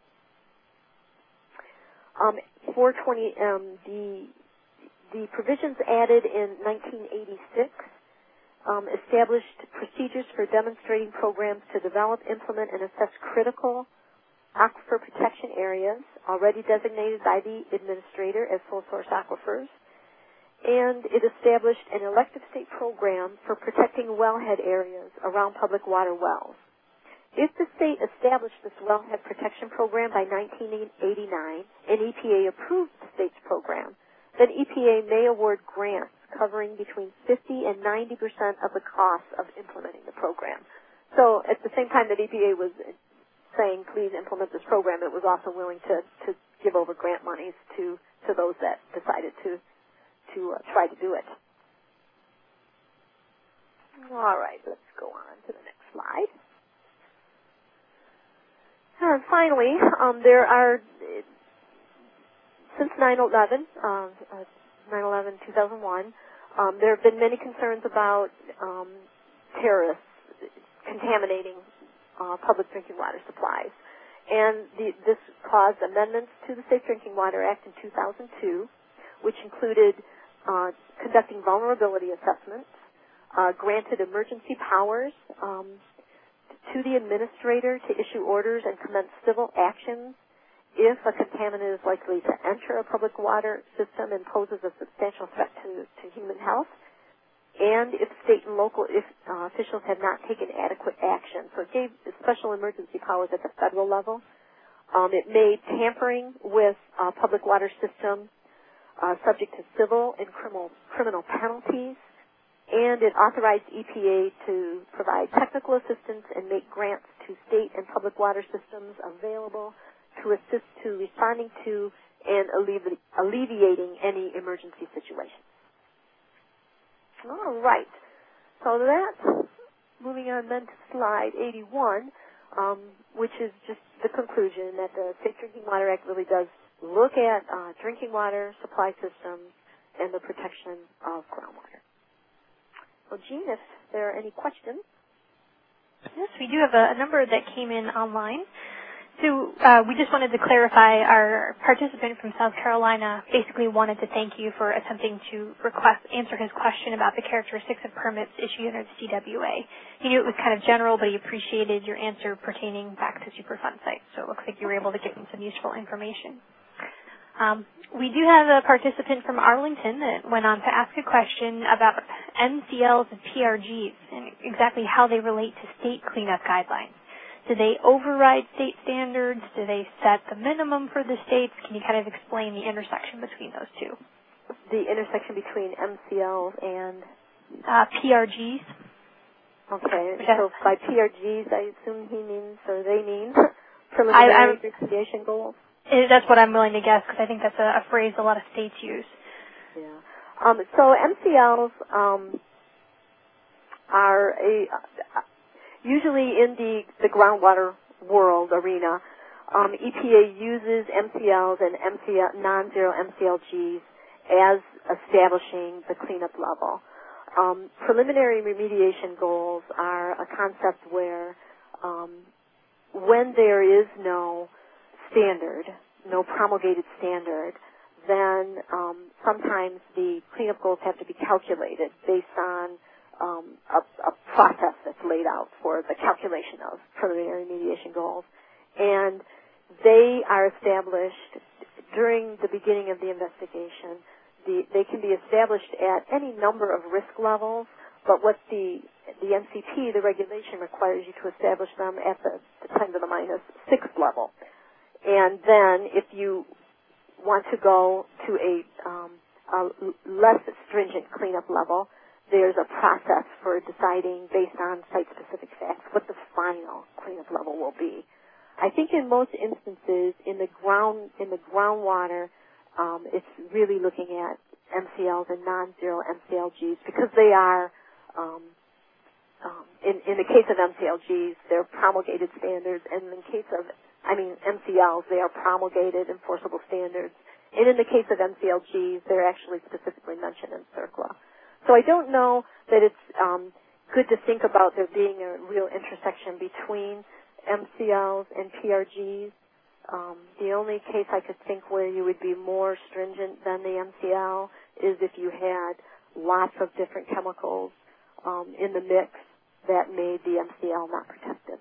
420, the provisions added in 1986 established procedures for demonstrating programs to develop, implement, and assess critical aquifer protection areas already designated by the administrator as sole source aquifers. And it established an elective state program for protecting wellhead areas around public water wells. If the state established this wellhead protection program by 1989 and EPA approved the state's program, then EPA may award grants covering between 50 and 90% of the cost of implementing the program. So at the same time that EPA was saying, please implement this program, it was also willing to give over grant monies to those that decided to try to do it. All right, let's go on to the next slide. And finally, there are, since 9/11, 9/11/2001, there have been many concerns about terrorists contaminating public drinking water supplies. And this caused amendments to the Safe Drinking Water Act in 2002, which included conducting vulnerability assessments, granted emergency powers to the administrator to issue orders and commence civil actions if a contaminant is likely to enter a public water system and poses a substantial threat to human health, and if state and local officials have not taken adequate action. So it gave special emergency powers at the federal level. It made tampering with public water systems subject to civil and criminal penalties, and it authorized EPA to provide technical assistance and make grants to state and public water systems available to assist to responding to and alleviating any emergency situations. All right. So that's moving on then to slide 81, which is just the conclusion that the Safe Drinking Water Act really does look at drinking water supply systems and the protection of groundwater. Well, Jean, if there are any questions. Yes, we do have a number that came in online. So we just wanted to clarify, our participant from South Carolina basically wanted to thank you for attempting to answer his question about the characteristics of permits issued under the CWA. He knew it was kind of general, but he appreciated your answer pertaining back to Superfund sites. So it looks like you were able to give him some useful information. We do have a participant from Arlington that went on to ask a question about MCLs and PRGs and exactly how they relate to state cleanup guidelines. Do they override state standards? Do they set the minimum for the states? Can you kind of explain the intersection between those two? The intersection between MCLs and? PRGs. Okay, so by PRGs, I assume he means, or they mean, preliminary remediation goals? That's what I'm willing to guess, because I think that's a phrase a lot of states use. Yeah. So MCLs are usually in the groundwater world arena. EPA uses MCLs and non-zero MCLGs as establishing the cleanup level. Preliminary remediation goals are a concept where when there is no standard, no promulgated standard, then sometimes the cleanup goals have to be calculated based on a process that's laid out for the calculation of preliminary remediation goals. And they are established during the beginning of the investigation. They can be established at any number of risk levels, but what the NCP, the regulation, requires you to establish them at the 10 to the minus 6th level. And then if you want to go to a less stringent cleanup level, there's a process for deciding based on site-specific facts what the final cleanup level will be. I think in most instances in the groundwater, it's really looking at MCLs and non-zero MCLGs because they are, in the case of MCLGs, they're promulgated standards, and in the case of, MCLs, they are promulgated enforceable standards. And in the case of MCLGs, they're actually specifically mentioned in CERCLA. So I don't know that it's good to think about there being a real intersection between MCLs and PRGs. The only case I could think where you would be more stringent than the MCL is if you had lots of different chemicals in the mix that made the MCL not protective.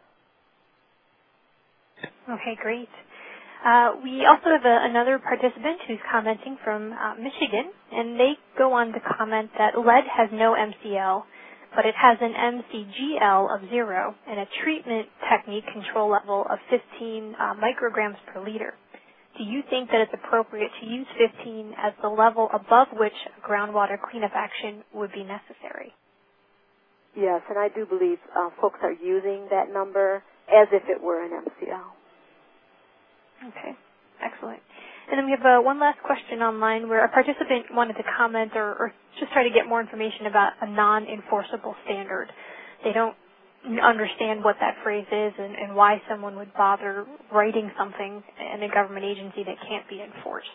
Okay, great. We also have another participant who's commenting from Michigan, and they go on to comment that lead has no MCL, but it has an MCGL of 0 and a treatment technique control level of 15 micrograms per liter. Do you think that it's appropriate to use 15 as the level above which groundwater cleanup action would be necessary? Yes, and I do believe folks are using that number as if it were an MCL. Okay, excellent. And then we have one last question online where a participant wanted to comment or just try to get more information about a non-enforceable standard. They don't understand what that phrase is and why someone would bother writing something in a government agency that can't be enforced.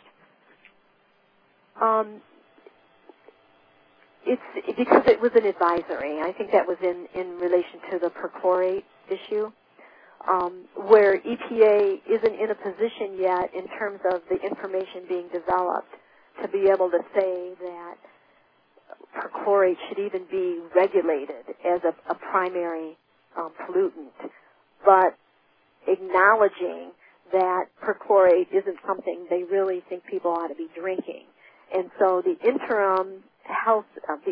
It's because it was an advisory. I think that was in relation to the perchlorate issue. Where EPA isn't in a position yet in terms of the information being developed to be able to say that perchlorate should even be regulated as a primary pollutant, but acknowledging that perchlorate isn't something they really think people ought to be drinking. And so the interim health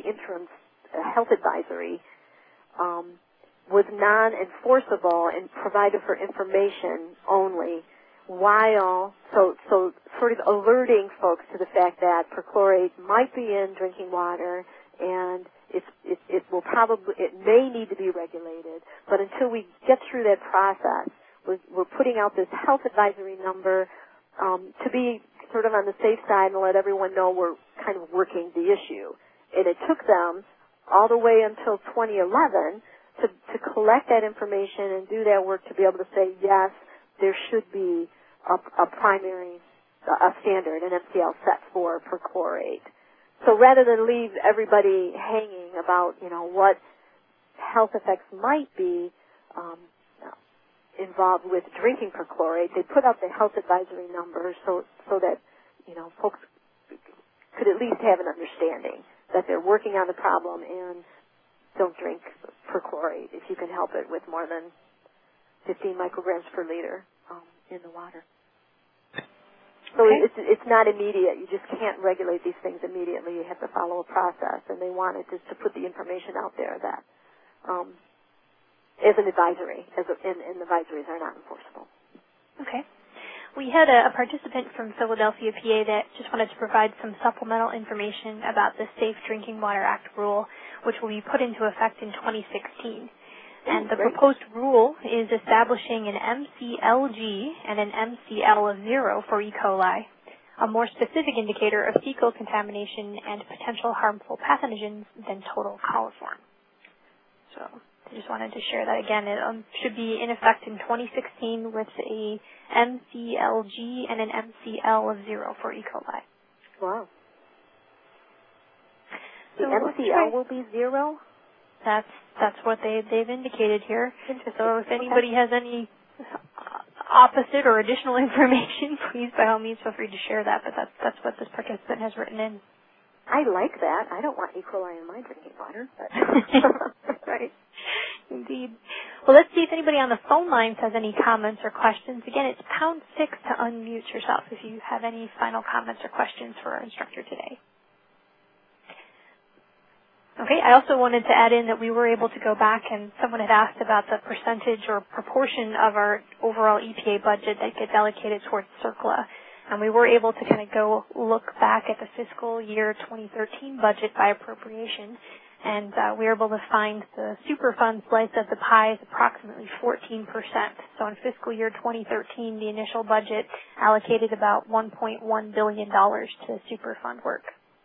advisory was non-enforceable and provided for information only, while so sort of alerting folks to the fact that perchlorate might be in drinking water and it may need to be regulated. But until we get through that process, we're putting out this health advisory number to be sort of on the safe side and let everyone know we're kind of working the issue. And it took them all the way until 2011 to collect that information and do that work to be able to say, yes, there should be a primary, a standard, an MCL set for perchlorate. So rather than leave everybody hanging about, what health effects might be involved with drinking perchlorate, they put out the health advisory number so that, folks could at least have an understanding that they're working on the problem and don't drink perchlorate if you can help it with more than 15 micrograms per liter in the water. So it's not immediate. You just can't regulate these things immediately. You have to follow a process, and they wanted just to put the information out there that as an advisory, and advisories are not enforceable. Okay. We had a participant from Philadelphia, PA, that just wanted to provide some supplemental information about the Safe Drinking Water Act rule, which will be put into effect in 2016. And the proposed rule is establishing an MCLG and an MCL of 0 for E. coli, a more specific indicator of fecal contamination and potential harmful pathogens than total coliform. So I just wanted to share that again. It should be in effect in 2016 with a MCLG and an MCL of 0 for E. coli. Wow. So the MCL will be 0? That's what they've indicated here. So if anybody has any opposite or additional information, please by all means feel free to share that. But that's what this participant has written in. I like that. I don't want E. coli in my drinking water. But right. Indeed. Well, let's see if anybody on the phone lines has any comments or questions. Again, it's #6 to unmute yourself if you have any final comments or questions for our instructor today. Okay, I also wanted to add in that we were able to go back and someone had asked about the percentage or proportion of our overall EPA budget that gets allocated towards CERCLA. And we were able to kind of go look back at the fiscal year 2013 budget by appropriation. And we were able to find the Superfund slice of the pie is approximately 14%. So in fiscal year 2013, the initial budget allocated about $1.1 billion to Superfund work.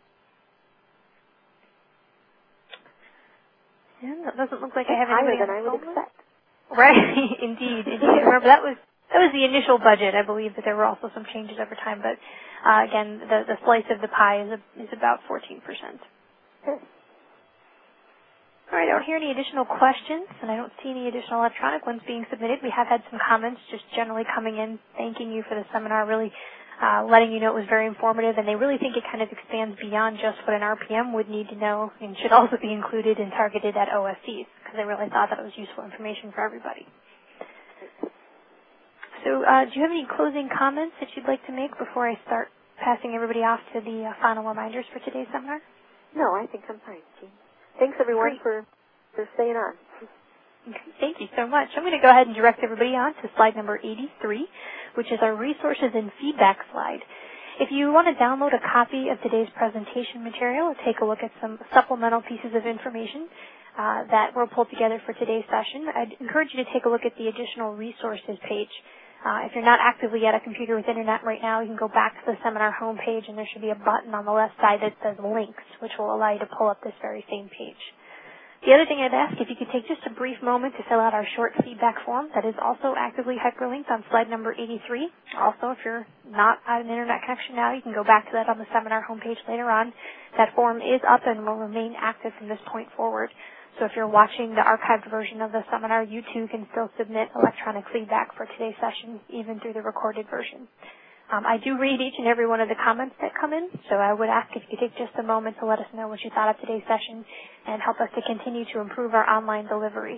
Yeah, that doesn't look like I have anybody higher than I would expect. Right, indeed. Remember, that was the initial budget. I believe that there were also some changes over time, but again, the slice of the pie is about 14%. Sure. All right, I don't hear any additional questions, and I don't see any additional electronic ones being submitted. We have had some comments just generally coming in, thanking you for the seminar, really letting you know it was very informative, and they really think it kind of expands beyond just what an RPM would need to know and should also be included and targeted at OSCs, because they really thought that it was useful information for everybody. So do you have any closing comments that you'd like to make before I start passing everybody off to the final reminders for today's seminar? No, I think I'm fine, Jean. Thanks, everyone, for staying on. Okay, thank you so much. I'm going to go ahead and direct everybody on to slide number 83, which is our resources and feedback slide. If you want to download a copy of today's presentation material or take a look at some supplemental pieces of information that were pulled together for today's session, I'd encourage you to take a look at the additional resources page. If you're not actively at a computer with internet right now, you can go back to the seminar homepage, and there should be a button on the left side that says links, which will allow you to pull up this very same page. The other thing I'd ask, if you could take just a brief moment to fill out our short feedback form that is also actively hyperlinked on slide number 83. Also, if you're not at an internet connection now, you can go back to that on the seminar homepage later on. That form is up and will remain active from this point forward. So if you're watching the archived version of the seminar, you too can still submit electronic feedback for today's session, even through the recorded version. I do read each and every one of the comments that come in, so I would ask if you could take just a moment to let us know what you thought of today's session and help us to continue to improve our online deliveries.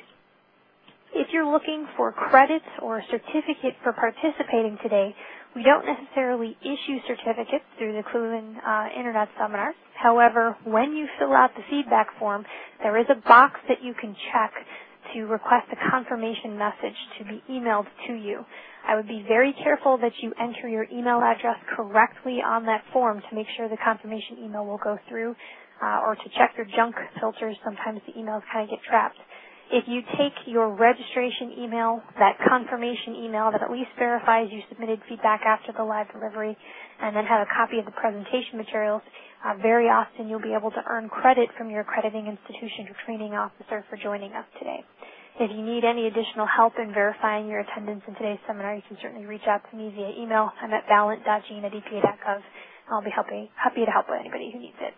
If you're looking for credit or a certificate for participating today, we don't necessarily issue certificates through the Cluin Internet Seminars. However, when you fill out the feedback form, there is a box that you can check to request a confirmation message to be emailed to you. I would be very careful that you enter your email address correctly on that form to make sure the confirmation email will go through, or to check your junk filters. Sometimes the emails kind of get trapped. If you take your registration email, that confirmation email that at least verifies you submitted feedback after the live delivery, and then have a copy of the presentation materials, very often you'll be able to earn credit from your accrediting institution or training officer for joining us today. If you need any additional help in verifying your attendance in today's seminar, you can certainly reach out to me via email. I'm at ballant.jean@epa.gov. I'll be happy to help with anybody who needs it.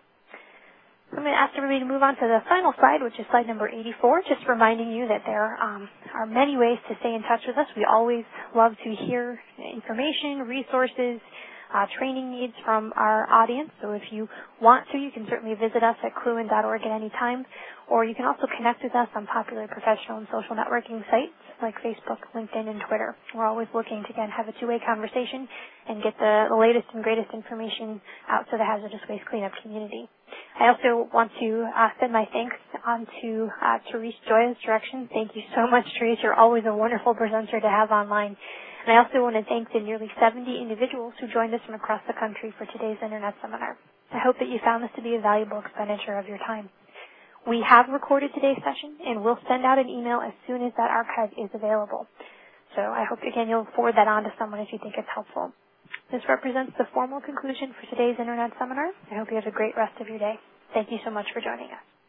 I'm going to ask everybody to move on to the final slide, which is slide number 84, just reminding you that there are many ways to stay in touch with us. We always love to hear information, resources, training needs from our audience. So if you want to, you can certainly visit us at cluin.org at any time, or you can also connect with us on popular professional and social networking sites like Facebook, LinkedIn, and Twitter. We're always looking to, again, have a two-way conversation and get the latest and greatest information out to the hazardous waste cleanup community. I also want to send my thanks on to Therese Joya's direction. Thank you so much, Therese. You're always a wonderful presenter to have online. And I also want to thank the nearly 70 individuals who joined us from across the country for today's Internet seminar. I hope that you found this to be a valuable expenditure of your time. We have recorded today's session, and we'll send out an email as soon as that archive is available. So I hope, again, you'll forward that on to someone if you think it's helpful. This represents the formal conclusion for today's Internet seminar. I hope you have a great rest of your day. Thank you so much for joining us.